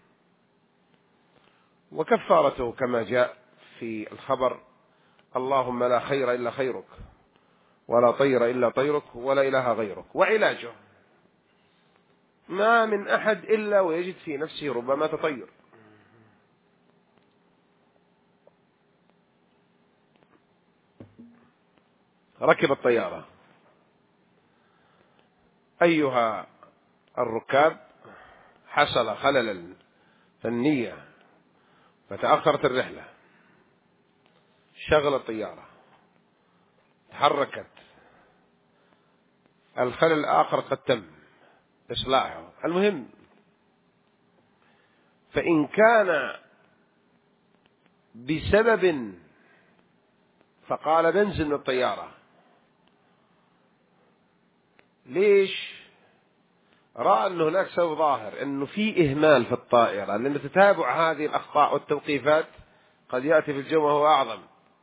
وكفارته كما جاء في الخبر: اللهم لا خير إلا خيرك، ولا طير إلا طيرك، ولا إله غيرك. وعلاجه: ما من أحد إلا ويجد في نفسه ربما تطير. ركب الطيارة، أيها الركاب حصل خلل فنية فتأخرت الرحلة، شغل الطيارة، تحركت، الخلل الآخر قد تم إصلاحه. المهم، فإن كان بسبب فقال بنزل من الطيارة، ليش؟ رأى أن هناك سبب ظاهر أنه في إهمال في الطائرة، لأن تتابع هذه الأخطاء والتوقيفات قد يأتي في الجو وهو أعظم،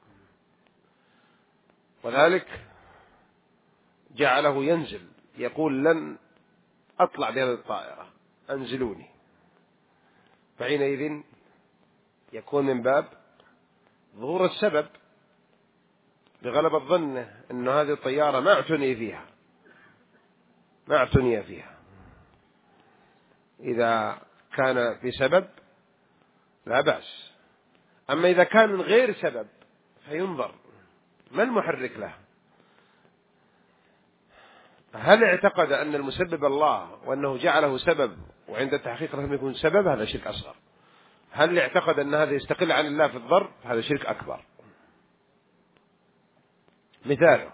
وذلك جعله ينزل، يقول لن أطلع بهذه الطائرة، أنزلوني. فحينئذ يكون من باب ظهور السبب بغلبة الظن أن هذه الطيارة ما اعتني فيها. إذا كان بسبب لا بأس. أما إذا كان من غير سبب فينظر ما المحرك له. هل اعتقد أن المسبب الله وأنه جعله سبب وعند التحقيق لم يكن سبب؟ هذا شرك أصغر. هل اعتقد أن هذا يستقل عن الله في الضر؟ هذا شرك أكبر. مثال: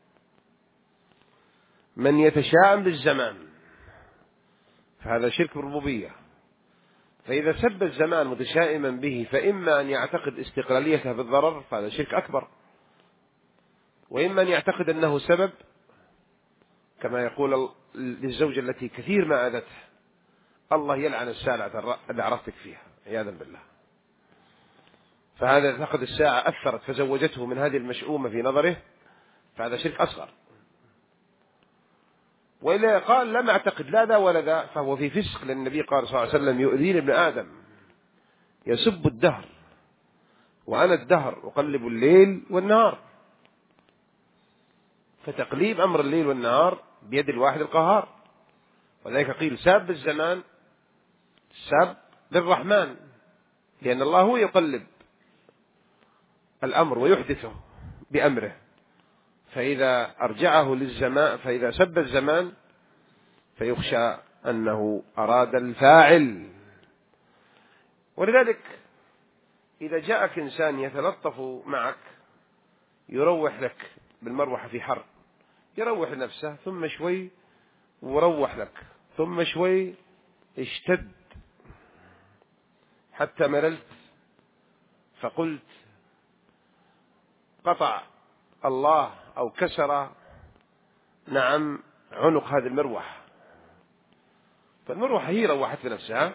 من يتشاءم بالزمان فهذا شرك بالربوبية. فإذا سب الزمان متشائما به فإما أن يعتقد استقلاليته بالضرر فهذا شرك أكبر، وإما أن يعتقد أنه سبب، كما يقول للزوجة التي كثير ما أذته: الله يلعن الساعة اللي عرفتك فيها، عياذا بالله. فهذا يعتقد الساعة أثرت فزوجته من هذه المشؤومة في نظره، فهذا شرك أصغر. وإذا قال لم أعتقد لا ذا ولا ذا فهو في فسق، لأن النبي قال صلى الله عليه وسلم: يؤذيني ابن آدم يسب الدهر وأنا الدهر أقلب الليل والنهار. فتقليب أمر الليل والنهار بيد الواحد القهار. وذلك قيل ساب الزمان ساب للرحمن، لأن الله هو يقلب الأمر ويحدثه بأمره. فإذا أرجعه للزمان، فإذا سب الزمان فيخشى أنه أراد الفاعل. ولذلك إذا جاءك إنسان يتلطف معك، يروح لك بالمروحة في حر، يروح نفسه ثم شوي وروح لك ثم شوي اشتد حتى مللت، فقلت قطع الله أو كسر عنق هذه المروحة. فالمروحة هي روحت لنفسها،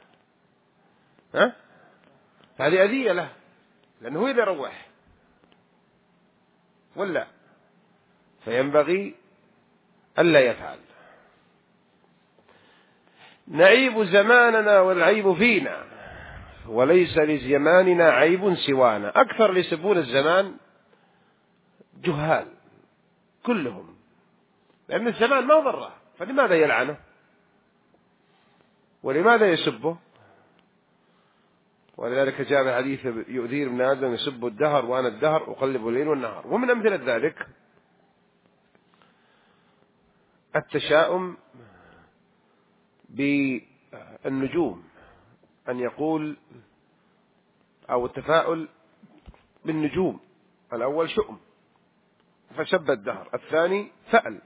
هذه أذية له، لأنه هو إذا روح ولا، فينبغي ألا يفعل. نعيب زماننا والعيب فينا، وليس لزماننا عيب سوانا. أكثر اللي يسبون الزمان جهال كلهم، لأن الزمان ما ضره، فلماذا يلعنه ولماذا يسبه؟ ولذلك جاء الحديث: يؤذيني ابن آدم يسب الدهر وأنا الدهر أقلب الليل والنهار. ومن أمثلة ذلك التشاؤم بالنجوم، أن يقول أو التفاؤل بالنجوم. الأول شؤم فسب الدهر، الثاني فأل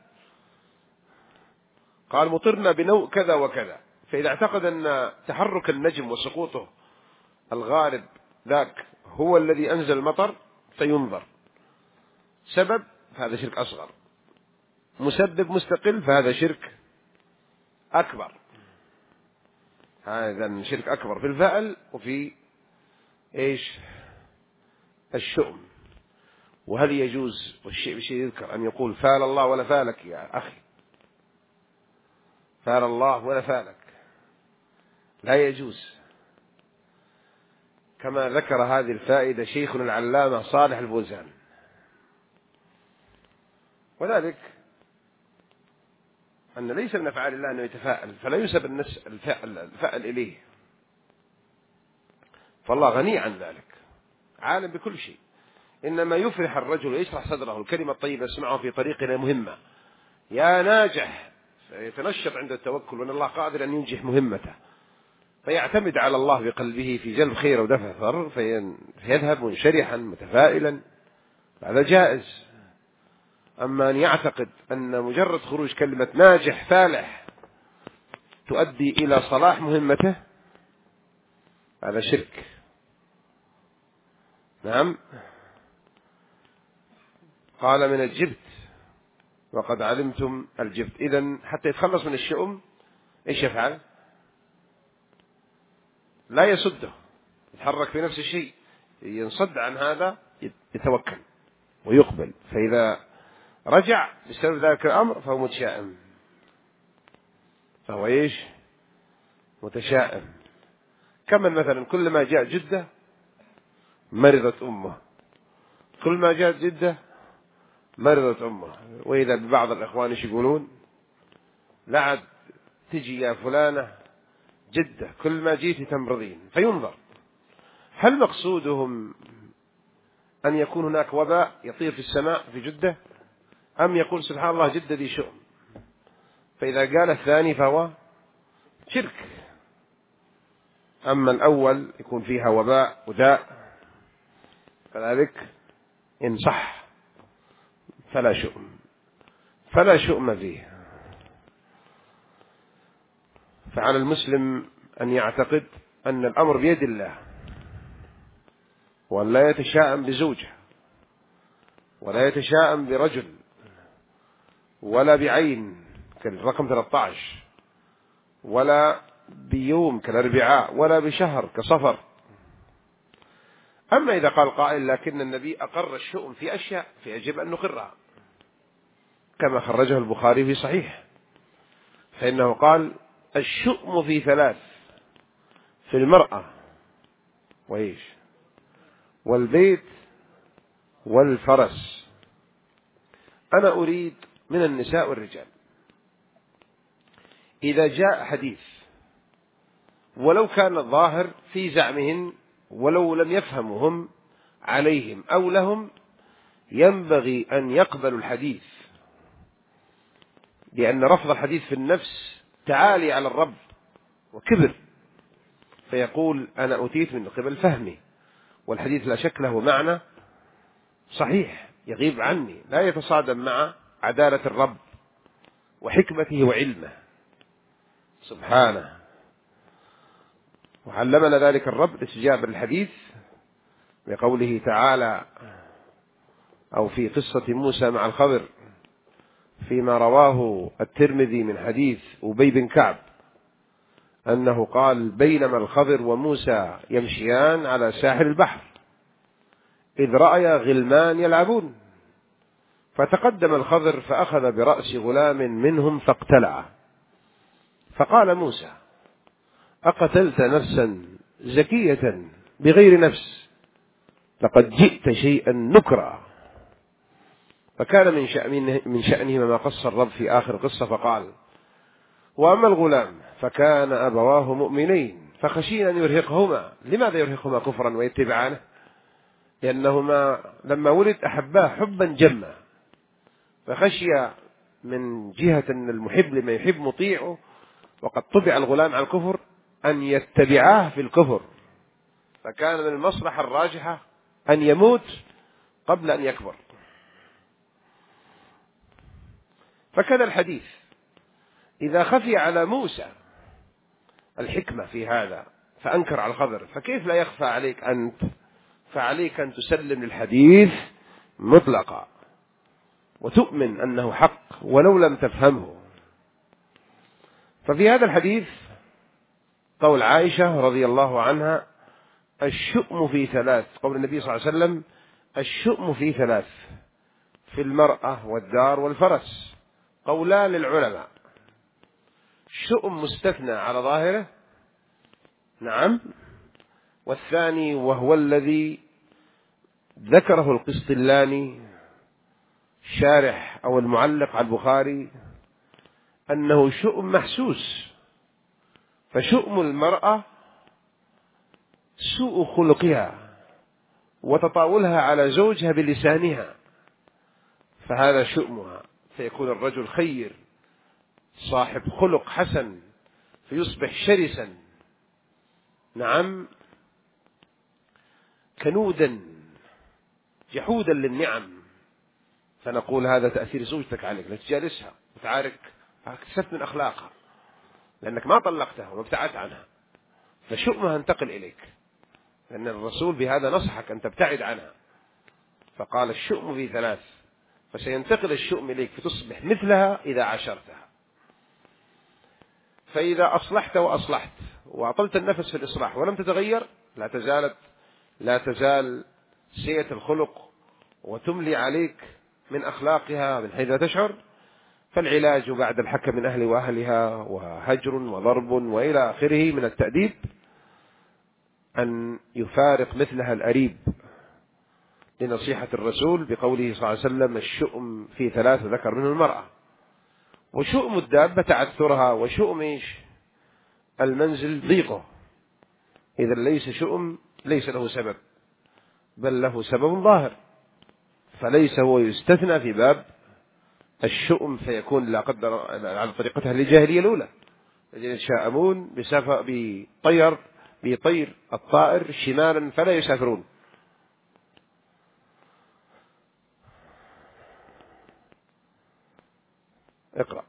قال مطرنا بنوء كذا وكذا. فإذا اعتقد أن تحرك النجم وسقوطه الغالب ذاك هو الذي أنزل المطر فينظر. سبب فهذا شرك أصغر، مسبب مستقل فهذا شرك أكبر. هذا شرك أكبر في الفأل وفي الشؤم. وهل يجوز والشيء بشيء يذكر أن يقول فال الله ولا فالك يا أخي؟ فال الله ولا فالك لا يجوز، كما ذكر هذه الفائدة شيخنا العلامة صالح الفوزان. وذلك أن ليس من أفعال الله أنه يتفاءل، فلا ينسب الفأل إليه، فالله غني عن ذلك، عالم بكل شيء. إنما يفرح الرجل ويشرح صدره الكلمة الطيبة يسمعه في طريقنا مهمة يا ناجح، فيتنشط عند التوكل وأن الله قادر أن ينجح مهمته، فيعتمد على الله بقلبه في جلب خير ودفع ضر، فيذهب منشرحا متفائلا، هذا جائز. أما أن يعتقد أن مجرد خروج كلمة ناجح فالح تؤدي إلى صلاح مهمته، هذا شرك. نعم. قال من الجبت وقد علمتم الجبت. إذن حتى يتخلص من الشؤم إيش يفعل؟ لا يصده، يتحرك في نفس الشيء، ينصد عن هذا يتوكل ويقبل. فإذا رجع بسبب ذلك الأمر فهو متشائم، فهو متشائم. كما مثلا كل ما جاء جدة مرضت أمه، كل ما جاءت جدة مرضت أمه. وإذا ببعض الإخوان يقولون لا عاد تجي يا فلانة جدة كل ما جيتي تمرضين، فينظر هل مقصودهم أن يكون هناك وباء يطير في السماء في جدة، أم يقول سبحان الله جدة ذي شؤم. فإذا قال الثاني فهو شرك، أما الأول يكون فيها وباء وداء كذلك إن صح فلا شؤم فيه. فعلى المسلم أن يعتقد أن الأمر بيد الله، وأن لا يتشاءم بزوجه، ولا يتشاءم برجل، ولا بعين كالرقم 13، ولا بيوم كالأربعاء، ولا بشهر كصفر. أما إذا قال قائل لكن النبي أقر الشؤم في أشياء فيجب أن نقرها، كما خرجه البخاري في صحيح، فإنه قال الشؤم في ثلاث: في المرأة وإيش والبيت والفرس. أنا أريد من النساء والرجال إذا جاء حديث ولو كان الظاهر في زعمهن ولو لم يفهمهم عليهم أو لهم، ينبغي أن يقبلوا الحديث، لأن رفض الحديث في النفس تعالي على الرب وكبر، فيقول أنا أتيت من قبل فهمي، والحديث لا شك له معنى صحيح يغيب عني، لا يتصادم مع عدالة الرب وحكمته وعلمه سبحانه. وعلمنا ذلك الرب استجابة الحديث بقوله تعالى، أو في قصة موسى مع الخضر فيما رواه الترمذي من حديث أبي بن كعب أنه قال بينما الخضر وموسى يمشيان على ساحل البحر إذ رأيا غلمان يلعبون، فتقدم الخضر فأخذ برأس غلام منهم فاقتلعه، فقال موسى أقتلت نفسا زكية بغير نفس لقد جئت شيئا نكرا. فكان من شأنه ما قص الرب في آخر القصة فقال وأما الغلام فكان أبواه مؤمنين فخشينا أن يرهقهما. لماذا يرهقهما كفرا ويتبعانه؟ لأنهما لما ولد أحباه حبا جما، فخشي من جهة أن المحب لما يحب مطيعه، وقد طبع الغلام على الكفر، أن يتبعاه في الكفر، فكان من المصلحة الراجحة أن يموت قبل أن يكبر. فكذا الحديث إذا خفي على موسى الحكمة في هذا فأنكر على الخضر، فكيف لا يخفى عليك أنت؟ فعليك أن تسلم للحديث مطلقا وتؤمن أنه حق ولو لم تفهمه. ففي هذا الحديث قول عائشة رضي الله عنها الشؤم في ثلاث، قول النبي صلى الله عليه وسلم الشؤم في ثلاث: في المرأة والدار والفرس. قولان للعلماء: شؤم مستثنى على ظاهره، نعم، والثاني وهو الذي ذكره القسطلاني شارح أو المعلق على البخاري أنه شؤم محسوس. فشؤم المرأة سوء خلقها وتطاولها على زوجها بلسانها، فهذا شؤمها، فيكون الرجل خير صاحب خلق حسن فيصبح شرسا، نعم، كنودا جحودا للنعم. فنقول هذا تأثير زوجتك عليك، لا تجالسها وتعارك، اكتسبت من أخلاقها لأنك ما طلقتها وابتعدت عنها، فشؤمها انتقل إليك، لأن الرسول بهذا نصحك أن تبتعد عنها، فقال الشؤم في ثلاث، فسينتقل الشؤم إليك فتصبح مثلها إذا عاشرتها. فإذا أصلحت وأصلحت وأطلت النفس في الإصلاح ولم تتغير، لا تزال سيئة الخلق وتملي عليك من أخلاقها من حيث لا تشعر. فالعلاج بعد الحكم من أهل وأهلها وهجر وضرب وإلى آخره من التأديب أن يفارق مثلها الأريب لنصيحة الرسول بقوله صلى الله عليه وسلم: الشؤم في ثلاث ذكر منه المرأة. وشؤم الدابة تعثرها، وشؤم المنزل ضيقه. إذا ليس شؤم ليس له سبب، بل له سبب ظاهر، فليس هو يستثنى في باب الشؤم فيكون لا قدر على طريقتها الجاهلية الأولى، الذين يتشاءمون بطير الطائر شمالا فلا يسافرون. اقرأ.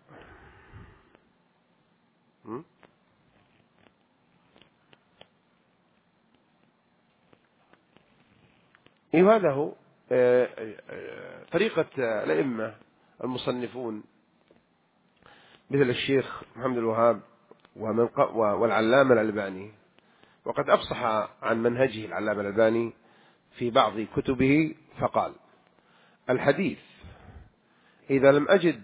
وهذا هو طريقة الأئمة المصنفون مثل الشيخ محمد الوهاب والعلامة الألباني. وقد أفصح عن منهجه العلامة الألباني في بعض كتبه فقال: الحديث إذا لم أجد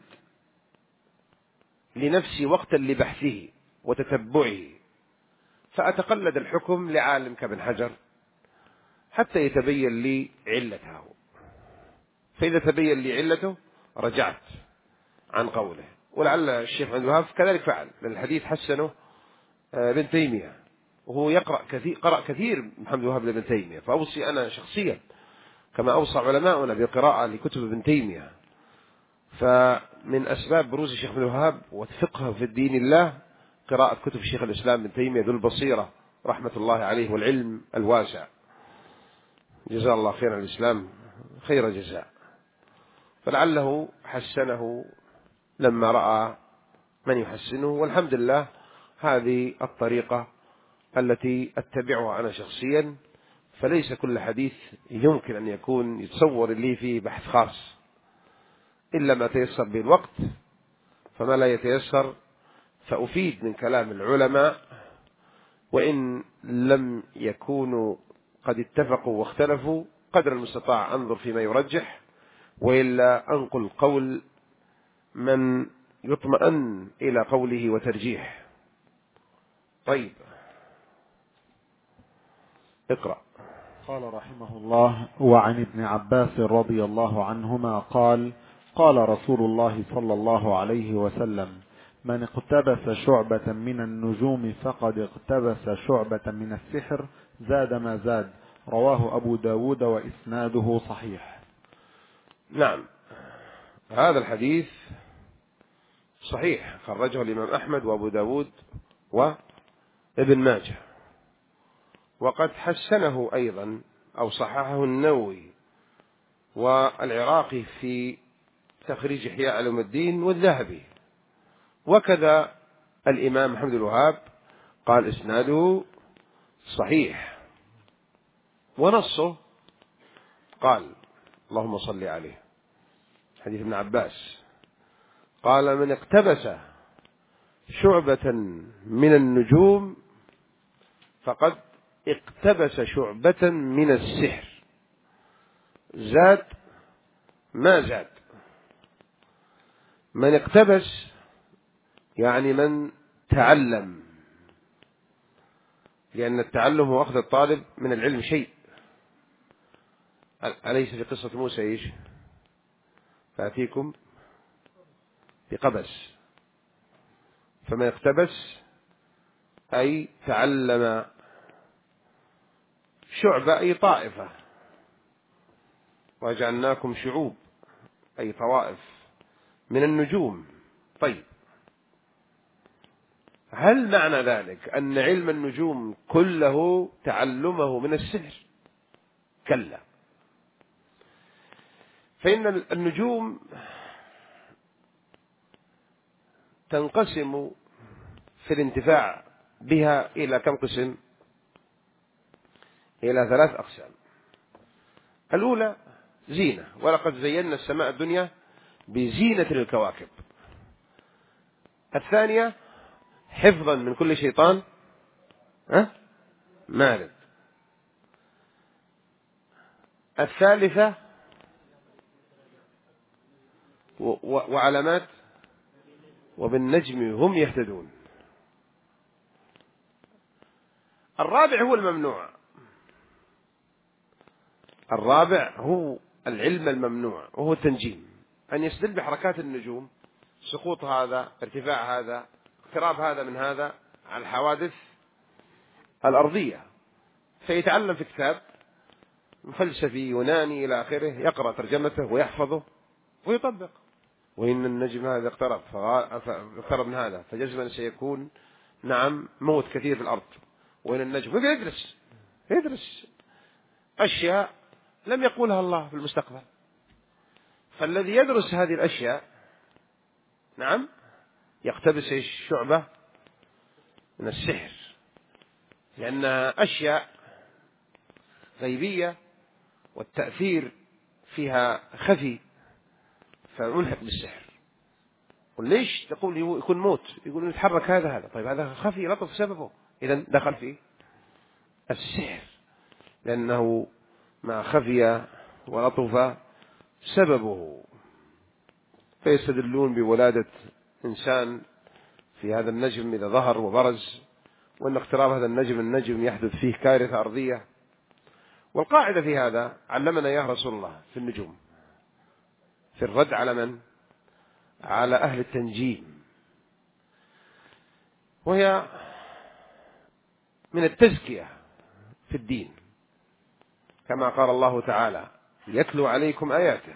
لنفسي وقتا لبحثه وتتبعه فأتقلد الحكم لعالم كابن حجر حتى يتبين لي علته، فإذا تبين لي علته رجعت عن قوله. ولعل الشيخ محمد الوهاب كذلك فعل، لأن الحديث حسنه ابن تيمية، وهو قرأ كثير محمد الوهاب لابن تيمية، فأوصي أنا شخصيا كما أوصى علماؤنا بقراءة لكتب ابن تيمية. فمن أسباب بروز الشيخ محمد الوهاب وفقهه في الدين الله قراءة كتب شيخ الإسلام ابن تيمية ذو البصيرة رحمة الله عليه والعلم الواسع، جزاه الله خير الإسلام خير جزاء. فلعله حسنه لما رأى من يحسنه، والحمد لله هذه الطريقة التي أتبعها أنا شخصيا. فليس كل حديث يمكن أن يكون يتصور لي فيه بحث خاص إلا ما تيسر به الوقت، فما لا يتيسر فأفيد من كلام العلماء، وإن لم يكونوا قد اتفقوا واختلفوا قدر المستطاع أنظر فيما يرجح، وإلا أنقل قول من يطمئن إلى قوله وترجيح. طيب اقرأ. قال رحمه الله: وعن ابن عباس رضي الله عنهما قال: قال رسول الله صلى الله عليه وسلم: من اقتبس شعبة من النجوم فقد اقتبس شعبة من السحر زاد ما زاد. رواه أبو داود وإسناده صحيح. نعم، هذا الحديث صحيح، خرجه الإمام أحمد وأبو داود وابن ماجه، وقد حسنه أيضا أو صححه النووي والعراقي في تخريج إحياء علوم الدين والذهبي، وكذا الإمام محمد الوهاب قال إسناده صحيح، ونصه قال اللهم صل عليه حديث ابن عباس قال: من اقتبس شعبة من النجوم فقد اقتبس شعبة من السحر زاد ما زاد. من اقتبس يعني من تعلم، لأن التعلم هو أخذ الطالب من العلم شيء. أليس في قصة موسى إيش؟ فأتيكم بقبس. فمن اقتبس أي تعلم شعبة أي طائفة، وجعلناكم شعوب أي طوائف من النجوم. طيب، هل معنى ذلك أن علم النجوم كله تعلمه من السحر؟ كلا، فإن النجوم تنقسم في الانتفاع بها إلى كم قسم؟ إلى 3 أقسام. الأولى زينة، ولقد زينا السماء الدنيا بزينة للكواكب. الثانية حفظا من كل شيطان مارد. الثالثة وعلامات وبالنجم هم يهتدون. الرابع هو الممنوع. الرابع هو العلم الممنوع، وهو التنجيم، أن يستدل بحركات النجوم، سقوط هذا، ارتفاع هذا، اقتراب هذا من هذا، على الحوادث الأرضية، فيتعلم في كتاب فلسفي يوناني إلى آخره، يقرأ ترجمته ويحفظه ويطبق. وإن النجم هذا اقترب من هذا فجزما سيكون نعم موت كثير في الأرض. وإن النجم يدرس أشياء لم يقولها الله في المستقبل. فالذي يدرس هذه الأشياء نعم يقتبس شعبة من السحر، لأنها أشياء غيبية والتأثير فيها خفي، فملحق بالسحر. وليش تقول يكون موت؟ يقول يتحرك هذا طيب هذا خفي لطف سببه، إذا دخل فيه السحر، لأنه ما خفي ولطف سببه. فيستدلون بولادة إنسان في هذا النجم إذا ظهر وبرز، وأن اقتراب هذا النجم يحدث فيه كارثة أرضية. والقاعدة في هذا علمنا يا رسول الله في النجوم في الرد على من؟ على أهل التنجيم، وهي من التزكية في الدين، كما قال الله تعالى يتلو عليكم آياته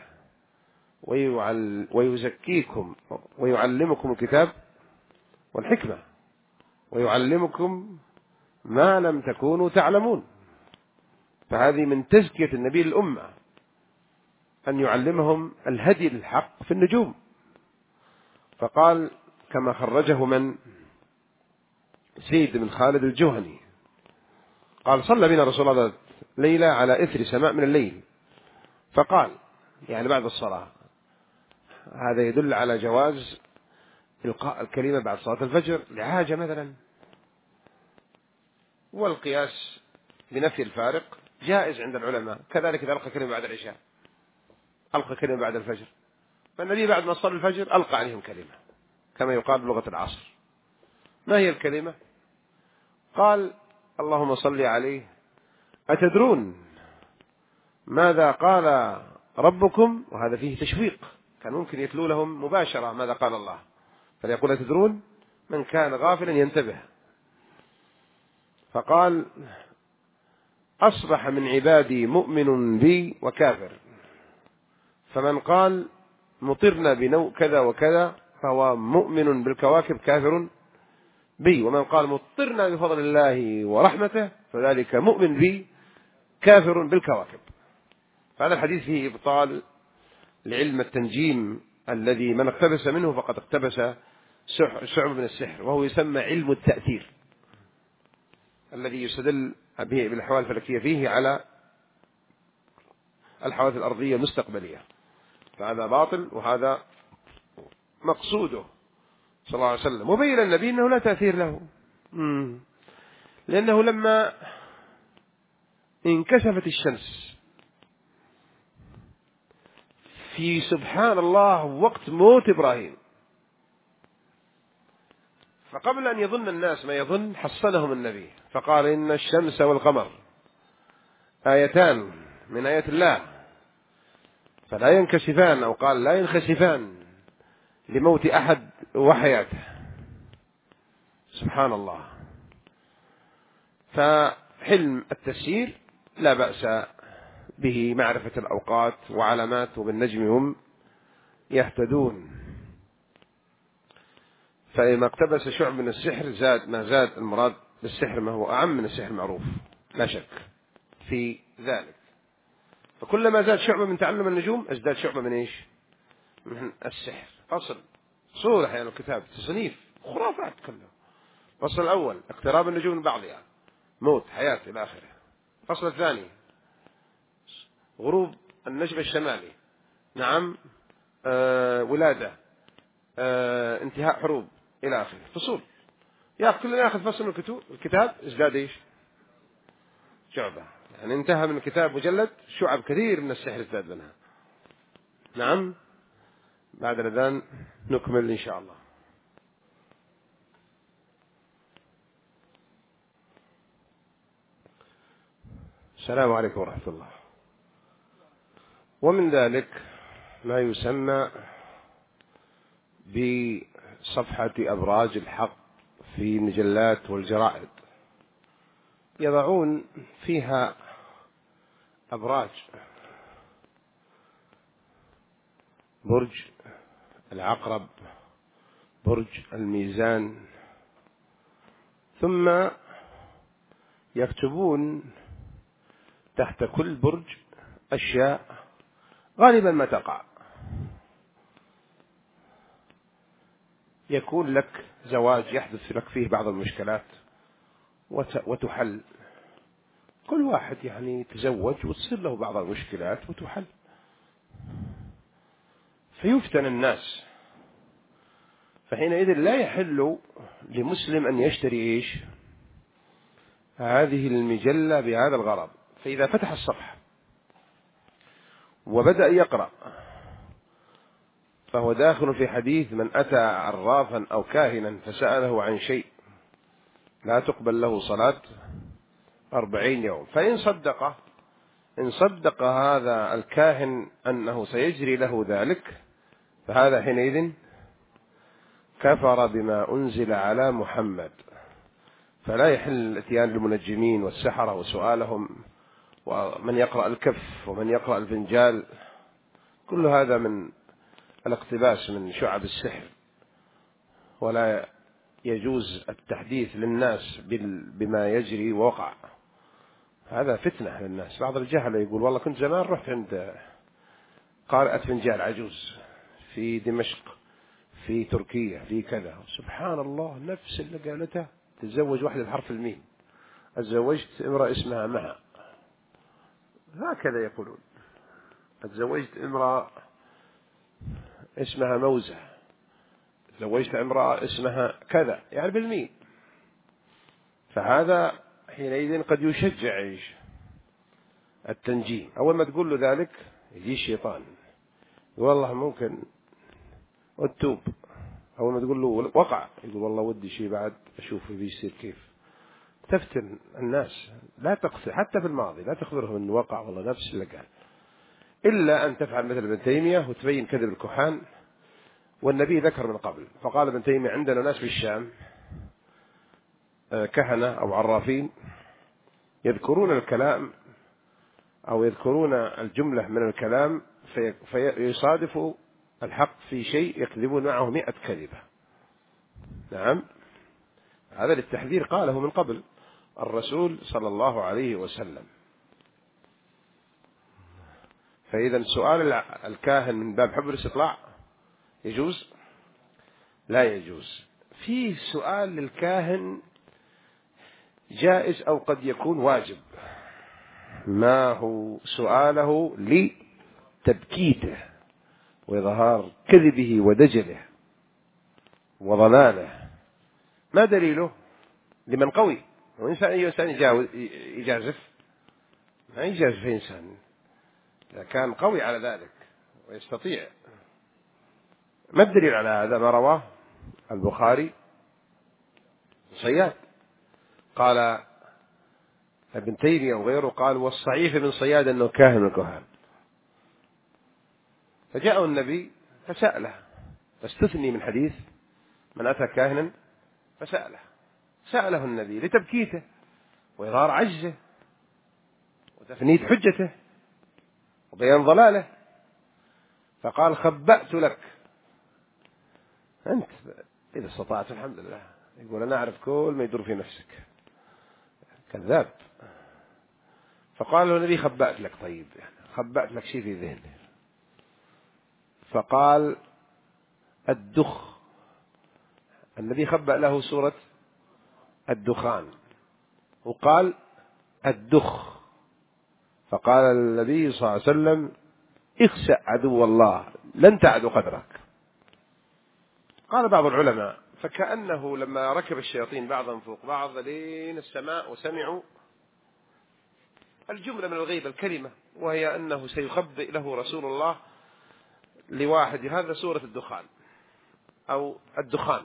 ويزكيكم ويعلمكم الكتاب والحكمة ويعلمكم ما لم تكونوا تعلمون. فهذه من تزكية النبي للأمة، أن يعلمهم الهدي للحق في النجوم. فقال كما خرجه من زيد بن خالد الجهني قال صلى بنا رسول الله ليلة على إثر سماء من الليل، فقال يعني بعد الصلاة، هذا يدل على جواز إلقاء الكلمة بعد صلاة الفجر لحاجة مثلا. والقياس بنفي الفارق جائز عند العلماء، كذلك إذا ألقى كلمة بعد العشاء، ألقى كلمة بعد الفجر، فالنبي بعد ما صلى الفجر ألقى عليهم كلمة كما يقال بلغة العصر. ما هي الكلمة؟ قال اللهم صل عليه أتدرون ماذا قال ربكم؟ وهذا فيه تشويق، كان ممكن يتلو لهم مباشرة ماذا قال الله، فليقول أتدرون، من كان غافلا ينتبه. فقال أصبح من عبادي مؤمن بي وكافر، فمن قال مطرنا بنوء كذا وكذا فهو مؤمن بالكواكب كافر بي، ومن قال مطرنا بفضل الله ورحمته فذلك مؤمن بي كافر بالكواكب. فهذا الحديث فيه إبطال لعلم التنجيم الذي من اقتبس منه فقد اقتبس شعب من السحر، وهو يسمى علم التأثير الذي يستدل به بالأحوال الفلكية فيه على الحوادث الأرضية المستقبلية. فهذا باطل، وهذا مقصوده صلى الله عليه وسلم. وبين النبي أنه لا تأثير له، لأنه لما انكشفت الشمس في سبحان الله وقت موت إبراهيم، فقبل أن يظن الناس ما يظن حصنهم النبي فقال إن الشمس والقمر آيتان من آيات الله فلا ينكشفان، أو قال لا ينخسفان لموت أحد وحياته. سبحان الله. فحلم التسيير لا بأس به، معرفة الأوقات وعلامات، وبالنجم هم يهتدون. فإذا اقتبس شعب من السحر زاد ما زاد المراد بالسحر ما هو أعم من السحر المعروف، لا شك في ذلك. فكلما زاد شعبة من تعلم النجوم ازداد شعبة من إيش؟ من السحر. فصل صورة يعني الكتاب تصنيف خرافات كلها. فصل الأول اقتراب النجوم من بعضها، موت، حياة، إلى آخره. فصل الثاني غروب النجم الشمالي، نعم، ولادة، انتهاء حروب، إلى آخره. فصول كلنا يأخذ فصل من الكتاب ازداد إيش؟ شعبة. يعني انتهى من الكتاب مجلد شعب كثير من السحر ازداد منها. نعم. بعد الأذان نكمل إن شاء الله. السلام عليكم ورحمة الله. ومن ذلك ما يسمى بصفحة أبراج الحق في المجلات والجرائد، يضعون فيها أبراج: برج العقرب، برج الميزان، ثم يكتبون تحت كل برج أشياء غالبا ما تقع. يكون لك زواج يحدث لك فيه بعض المشكلات وتحل. كل واحد يعني يتزوج وتصير له بعض المشكلات وتحل، فيفتن الناس. فحينئذ لا يحل لمسلم أن يشتري هذه المجلة بهذا الغرض. فإذا فتح الصفحة وبدأ يقرأ فهو داخل في حديث: من أتى عرافا أو كاهنا فسأله عن شيء لا تقبل له صلاة 40 يوم. فإن صدق هذا الكاهن أنه سيجري له ذلك، فهذا حينئذ كفر بما أنزل على محمد. فلا يحل الاتيان للمنجمين والسحرة وسؤالهم، ومن يقرأ الكف ومن يقرأ الفنجال، كل هذا من الاقتباس من شعب السحر. ولا يجوز التحديث للناس بما يجري ووقع، هذا فتنة للناس. بعض الجهل يقول: والله كنت زمان رحت عند قارئة فنجال عجوز في دمشق، في تركيا، في كذا. سبحان الله، نفس اللي قالته. تتزوج واحدة بحرف الميم، تزوجت امرأة اسمها مها، هكذا يقولون. تزوجت امرأة اسمها موزة، تزوجت امرأة اسمها كذا، يعني بالميم. فهذا حينئذ قد يشجع التنجيم. أول ما تقول له ذلك يجي الشيطان يقول: والله ممكن وتوب. أول ما تقول له وقع يقول: والله ودي شيء بعد أشوف بيصير كيف. تفتن الناس. لا تقصر حتى في الماضي، لا تخبرهم أنه وقع والله نفس اللي قال، إلا أن تفعل مثل ابن تيمية وتبين كذب الكهان. والنبي ذكر من قبل، فقال ابن تيمية: عندنا ناس في الشام كهنة أو عرافين يذكرون الكلام أو يذكرون الجملة من الكلام فيصادف الحق في شيء يكذبون معه 100 كذبة. نعم، هذا للتحذير قاله من قبل الرسول صلى الله عليه وسلم. فإذا سؤال الكاهن من باب حب الاستطلاع يجوز؟ لا يجوز. في سؤال للكاهن جائز أو قد يكون واجب. ما هو سؤاله؟ لتبكيته وإظهار كذبه ودجله وضلاله. ما دليله؟ لمن قوي. وإنسان أي إنسان يجازف، ما يجازف إنسان إذا كان قوي على ذلك ويستطيع. ما الدليل على هذا؟ ما رواه البخاري صياد، قال ابن تيمية وغيره قال: والصعيف من صياد أنه كاهن الكهان. فجاءه النبي فسأله، فاستثني من حديث من أتى كاهنا فسأله. سأله النبي لتبكيته وإظهار عجزه وتفنيد حجته وبيان ضلاله. فقال: خبأت لك أنت إذا استطعت. الحمد لله. يقول: أنا أعرف كل ما يدور في نفسك. كذاب. فقال له النبي: خبأت لك. طيب، يعني خبأت لك شيء في ذهني. فقال: الدخ. النبي خبأ له سورة الدخان وقال: الدخ. فقال النبي صلى الله عليه وسلم: اخسأ عدو الله لن تعد قدرك. قال بعض العلماء: فكأنه لما ركب الشياطين بعضهم فوق بعض لين السماء وسمعوا الجملة من الغيب، الكلمة، وهي أنه سيخبئ له رسول الله لواحد هذا سورة الدخان أو الدخان.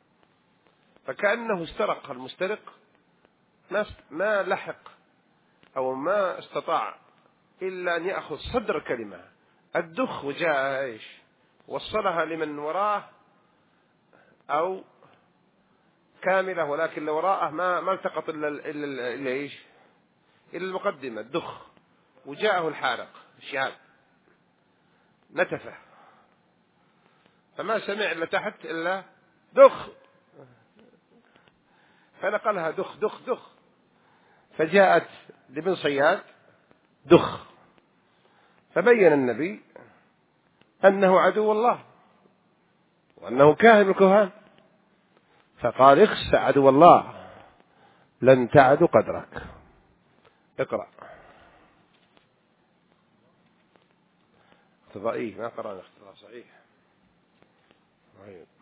فكأنه استرق المسترق، ما لحق أو ما استطاع إلا أن يأخذ صدر كلمة الدخ وجاء إيش وصلها لمن وراه أو كاملة، ولكن اللي وراءه ما التقط إلا إيش إلا المقدمة الدخ، وجاءه الحارق الشهاب نتفه، فما سمع إلا تحت إلا دخ، فنقلها دخ دخ دخ، فجاءت لابن صياد دخ، فبين النبي أنه عدو الله وأنه كاهن الكهان، فقال اخس عدو الله لن تعد قدرك. اقرأ. اقتضائي ما قرأنا اقتضاء صحيح.